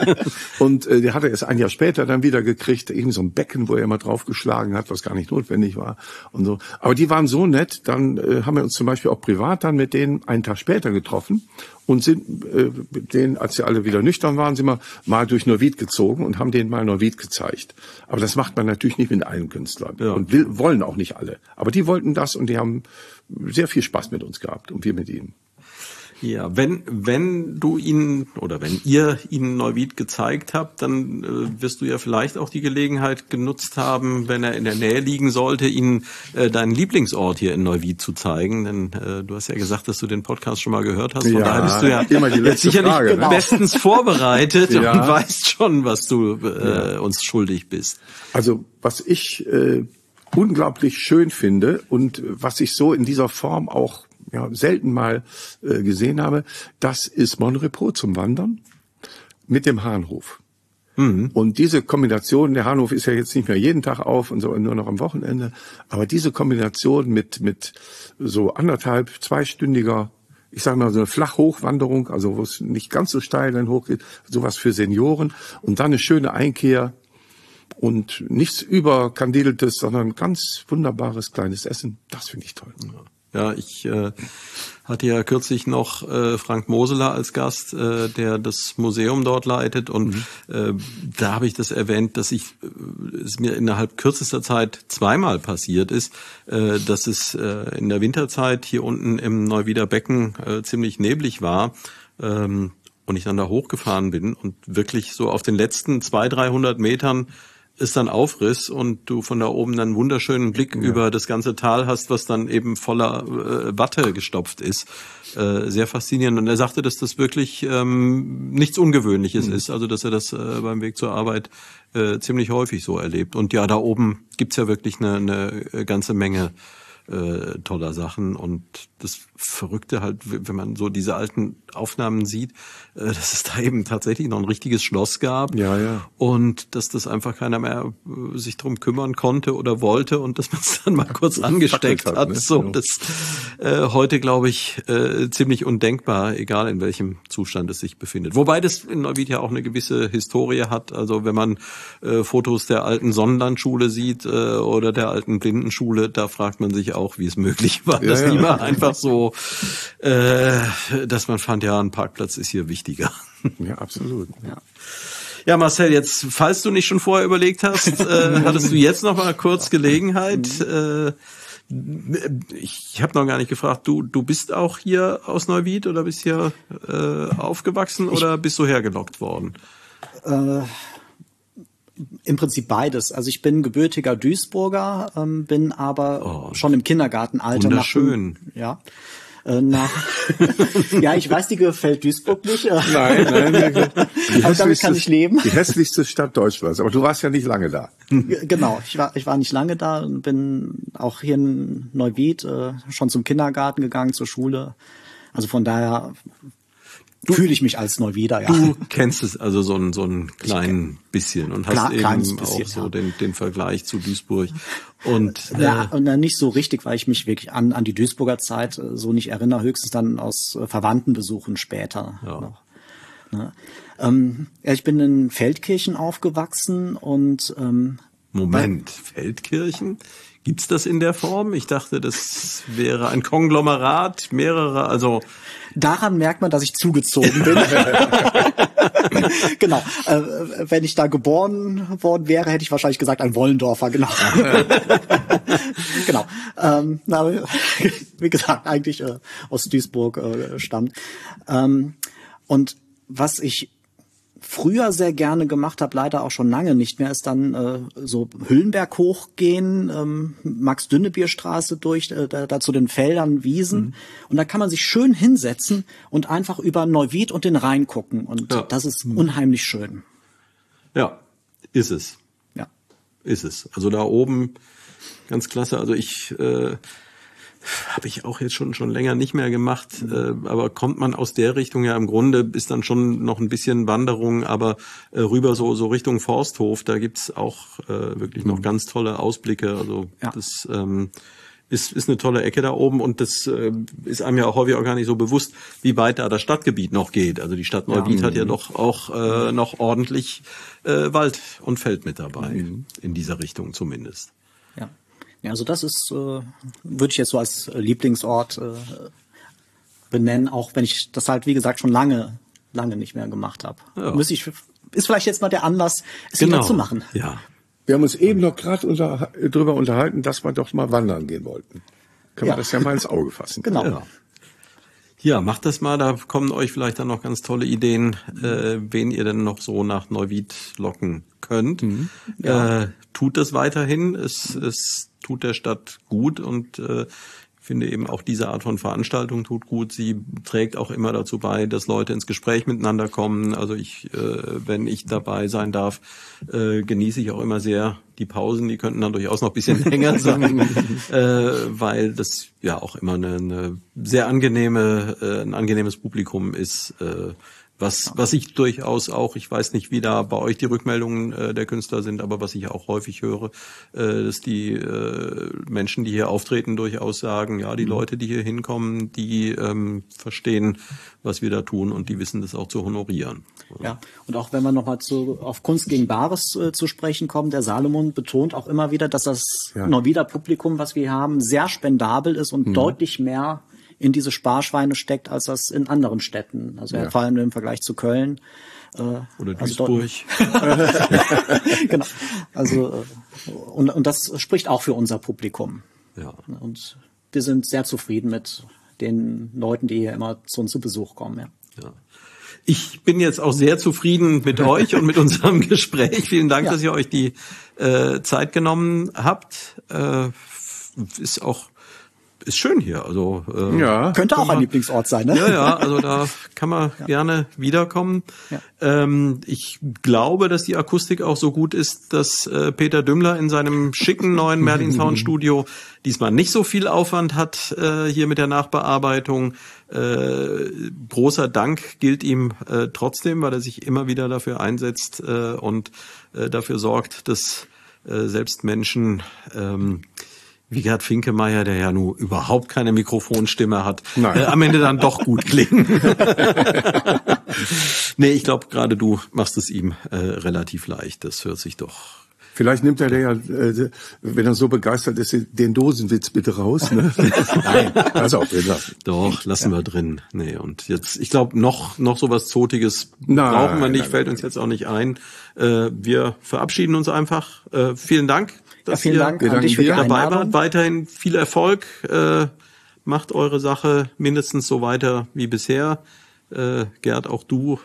Speaker 3: Und der hat er erst ein Jahr später dann wieder gekriegt, irgendwie so ein Becken, wo er immer draufgeschlagen hat, was gar nicht notwendig war und so. Aber die waren so nett, dann haben wir uns zum Beispiel auch privat dann mit denen einen Tag später getroffen und sind mit denen, als sie alle wieder nüchtern waren, sind wir mal durch Neuwied gezogen und haben denen mal Neuwied gezeigt. Aber das macht man natürlich nicht mit allen Künstlern und wollen auch nicht alle. Aber die wollten das und die haben sehr viel Spaß mit uns gehabt und wir mit ihnen.
Speaker 2: Ja, wenn du ihn oder wenn ihr ihn Neuwied gezeigt habt, dann wirst du ja vielleicht auch die Gelegenheit genutzt haben, wenn er in der Nähe liegen sollte, ihn deinen Lieblingsort hier in Neuwied zu zeigen. Denn du hast ja gesagt, dass du den Podcast schon mal gehört hast. Von daher bist du ja
Speaker 3: immer die letzte
Speaker 2: sicherlich
Speaker 3: Frage, ne?
Speaker 2: bestens vorbereitet und weißt schon, was du uns schuldig bist.
Speaker 3: Also was ich unglaublich schön finde und was ich so in dieser Form auch selten mal gesehen habe, das ist Mon Repos zum Wandern mit dem Hahnhof. Mhm. Und diese Kombination, der Hahnhof ist ja jetzt nicht mehr jeden Tag auf und so, nur noch am Wochenende, aber diese Kombination mit so 1,5-, 2-stündiger, ich sage mal so eine Flach-Hochwanderung, also wo es nicht ganz so steil dann hochgeht, sowas für Senioren und dann eine schöne Einkehr und nichts überkandideltes, sondern ganz wunderbares kleines Essen, das finde ich toll.
Speaker 2: Ja, ich hatte ja kürzlich noch Frank Moseler als Gast, der das Museum dort leitet und da habe ich das erwähnt, dass es mir innerhalb kürzester Zeit zweimal passiert ist, dass es in der Winterzeit hier unten im Neuwieder Becken ziemlich neblig war. Und und ich dann da hochgefahren bin und wirklich so auf den letzten 200-300 Metern ist dann Aufriss und du von da oben dann einen wunderschönen Blick über das ganze Tal hast, was dann eben voller Watte gestopft ist. Sehr faszinierend. Und er sagte, dass das wirklich nichts Ungewöhnliches ist, also dass er das beim Weg zur Arbeit ziemlich häufig so erlebt. Und ja, da oben gibt's ja wirklich eine ganze Menge toller Sachen und das Verrückte halt, wenn man so diese alten Aufnahmen sieht, dass es da eben tatsächlich noch ein richtiges Schloss gab und dass das einfach keiner mehr sich drum kümmern konnte oder wollte und dass man es dann mal kurz angesteckt hat. Ne? So, das heute, glaube ich, ziemlich undenkbar, egal in welchem Zustand es sich befindet. Wobei das in Neuwied ja auch eine gewisse Historie hat. Also wenn man Fotos der alten Sonnenlandschule sieht oder der alten Blindenschule, da fragt man sich auch, wie es möglich war, dass die mal einfach so, dass man fand, ja, ein Parkplatz ist hier wichtiger.
Speaker 3: Ja, absolut.
Speaker 2: Ja, Marcel, jetzt, falls du nicht schon vorher überlegt hast, hattest du jetzt noch mal kurz Gelegenheit. Ich habe noch gar nicht gefragt, du bist auch hier aus Neuwied oder bist hier aufgewachsen oder bist du hergelockt worden?
Speaker 4: Im Prinzip beides. Also ich bin gebürtiger Duisburger, bin aber schon im Kindergartenalter.
Speaker 2: Wunderschön.
Speaker 4: Ja, ich weiß, dir gefällt Duisburg nicht.
Speaker 3: Nein.
Speaker 4: Aber damit kann ich leben.
Speaker 3: Die hässlichste Stadt Deutschlands. Aber du warst ja nicht lange da.
Speaker 4: Genau, ich war nicht lange da und bin auch hier in Neuwied schon zum Kindergarten gegangen, zur Schule. Also von daher fühle ich mich als Neuwieder, ja.
Speaker 2: Du kennst es also so ein klein bisschen und hast eben bisschen, auch so den Vergleich zu Duisburg. Und
Speaker 4: nicht so richtig, weil ich mich wirklich an die Duisburger Zeit so nicht erinnere, höchstens dann aus Verwandtenbesuchen später noch. Ne? Ich bin in Feldkirchen aufgewachsen und
Speaker 2: Moment, Feldkirchen? Gibt's das in der Form? Ich dachte, das wäre ein Konglomerat mehrerer, also
Speaker 4: daran merkt man, dass ich zugezogen bin. Genau. Wenn ich da geboren worden wäre, hätte ich wahrscheinlich gesagt, ein Wollendorfer, genau. Genau. Wie gesagt, eigentlich aus Duisburg stammt. Und was ich früher sehr gerne gemacht habe, leider auch schon lange nicht mehr, ist dann so Hüllenberg hochgehen, Max-Dünnebier-Straße durch, da zu den Feldern, Wiesen. Und da kann man sich schön hinsetzen und einfach über Neuwied und den Rhein gucken. Und das ist unheimlich schön.
Speaker 2: Ja, ist es.
Speaker 4: Ja.
Speaker 2: Ist es. Also da oben, ganz klasse. Also ich habe ich auch jetzt schon länger nicht mehr gemacht, aber kommt man aus der Richtung, ja im Grunde ist dann schon noch ein bisschen Wanderung, aber rüber so Richtung Forsthof, da gibt's auch wirklich noch ganz tolle Ausblicke, also das ist eine tolle Ecke da oben und das ist einem ja auch häufig auch gar nicht so bewusst, wie weit da das Stadtgebiet noch geht. Also die Stadt Neuwied hat ja doch auch noch ordentlich Wald und Feld mit dabei, in dieser Richtung zumindest.
Speaker 4: Ja, also das ist, würde ich jetzt so als Lieblingsort benennen, auch wenn ich das halt, wie gesagt, schon lange nicht mehr gemacht habe. Ja. Ist vielleicht jetzt mal der Anlass, es wieder zu machen.
Speaker 2: Ja.
Speaker 3: Wir haben uns eben noch gerade drüber unterhalten, dass wir doch mal wandern gehen wollten. Können wir das ja mal ins Auge fassen.
Speaker 4: Genau.
Speaker 2: Ja, macht das mal, da kommen euch vielleicht dann noch ganz tolle Ideen, wen ihr denn noch so nach Neuwied locken könnt. Tut das weiterhin, es tut der Stadt gut und finde eben auch diese Art von Veranstaltung tut gut. Sie trägt auch immer dazu bei, dass Leute ins Gespräch miteinander kommen. Also wenn ich dabei sein darf, genieße ich auch immer sehr die Pausen. Die könnten dann durchaus noch ein bisschen länger sein, weil das ja auch immer ein angenehmes Publikum ist. Was ich durchaus auch, ich weiß nicht, wie da bei euch die Rückmeldungen der Künstler sind, aber was ich auch häufig höre, dass die Menschen, die hier auftreten, durchaus sagen, ja, die Leute, die hier hinkommen, die verstehen, was wir da tun und die wissen das auch zu honorieren.
Speaker 4: Ja, und auch wenn wir nochmal auf Kunst gegen Bares zu sprechen kommen, der Salomon betont auch immer wieder, dass das Neuwieder Publikum, was wir haben, sehr spendabel ist und deutlich mehr in diese Sparschweine steckt, als das in anderen Städten. Also vor allem im Vergleich zu Köln.
Speaker 2: Oder Duisburg.
Speaker 4: Genau. Also und das spricht auch für unser Publikum.
Speaker 2: Ja.
Speaker 4: Und wir sind sehr zufrieden mit den Leuten, die hier immer zu uns zu Besuch kommen. Ja.
Speaker 2: Ich bin jetzt auch sehr zufrieden mit euch und mit unserem Gespräch. Vielen Dank, dass ihr euch die Zeit genommen habt. Ist schön hier, also
Speaker 4: könnte auch ein Lieblingsort sein, ne?
Speaker 2: Ja, also da kann man gerne wiederkommen. Ja. Ich glaube, dass die Akustik auch so gut ist, dass Peter Dümmler in seinem schicken neuen Merlin Sound Studio diesmal nicht so viel Aufwand hat hier mit der Nachbearbeitung. Großer Dank gilt ihm trotzdem, weil er sich immer wieder dafür einsetzt und dafür sorgt, dass selbst Menschen wie Gerd Finkemeyer, der ja nun überhaupt keine Mikrofonstimme hat, am Ende dann doch gut klingen. Nee, ich glaube, gerade du machst es ihm relativ leicht. Das hört sich doch...
Speaker 3: Vielleicht nimmt er ja, wenn er so begeistert ist, den Dosenwitz bitte raus. Ne?
Speaker 2: Nein, also doch, lassen wir drin. Nee, und jetzt, ich glaube, noch sowas Zotiges brauchen wir nicht, fällt uns jetzt auch nicht ein. Wir verabschieden uns einfach. Vielen Dank.
Speaker 4: Vielen Dank an dich für die
Speaker 2: dabei wart. Weiterhin viel Erfolg. Macht eure Sache mindestens so weiter wie bisher. Gerd, auch du.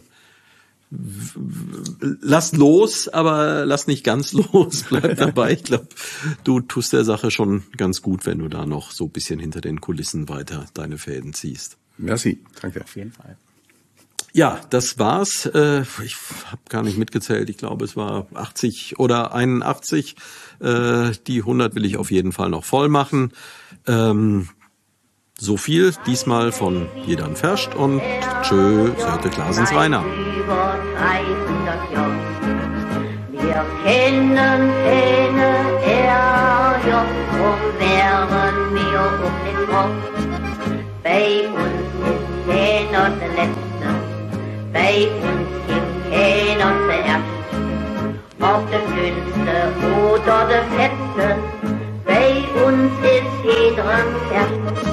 Speaker 2: Lass los, aber lass nicht ganz los. Bleib dabei. Ich glaube, du tust der Sache schon ganz gut, wenn du da noch so ein bisschen hinter den Kulissen weiter deine Fäden ziehst.
Speaker 3: Merci. Danke.
Speaker 4: Auf jeden Fall.
Speaker 2: Ja, das war's. Ich habe gar nicht mitgezählt. Ich glaube, es war 80 oder 81. Die 100 will ich auf jeden Fall noch voll machen. So viel diesmal von Jedan Ferscht und tschö, Sörte Klasens Rainer.
Speaker 1: Über 300 Jahre. Wir kennen keine RJ, drum wären wir auf den Kopf. Bei uns ist keiner der Letzte, bei uns gibt keiner zuerst. Ob der Dünnste oder der Fette, bei uns ist jeder erst.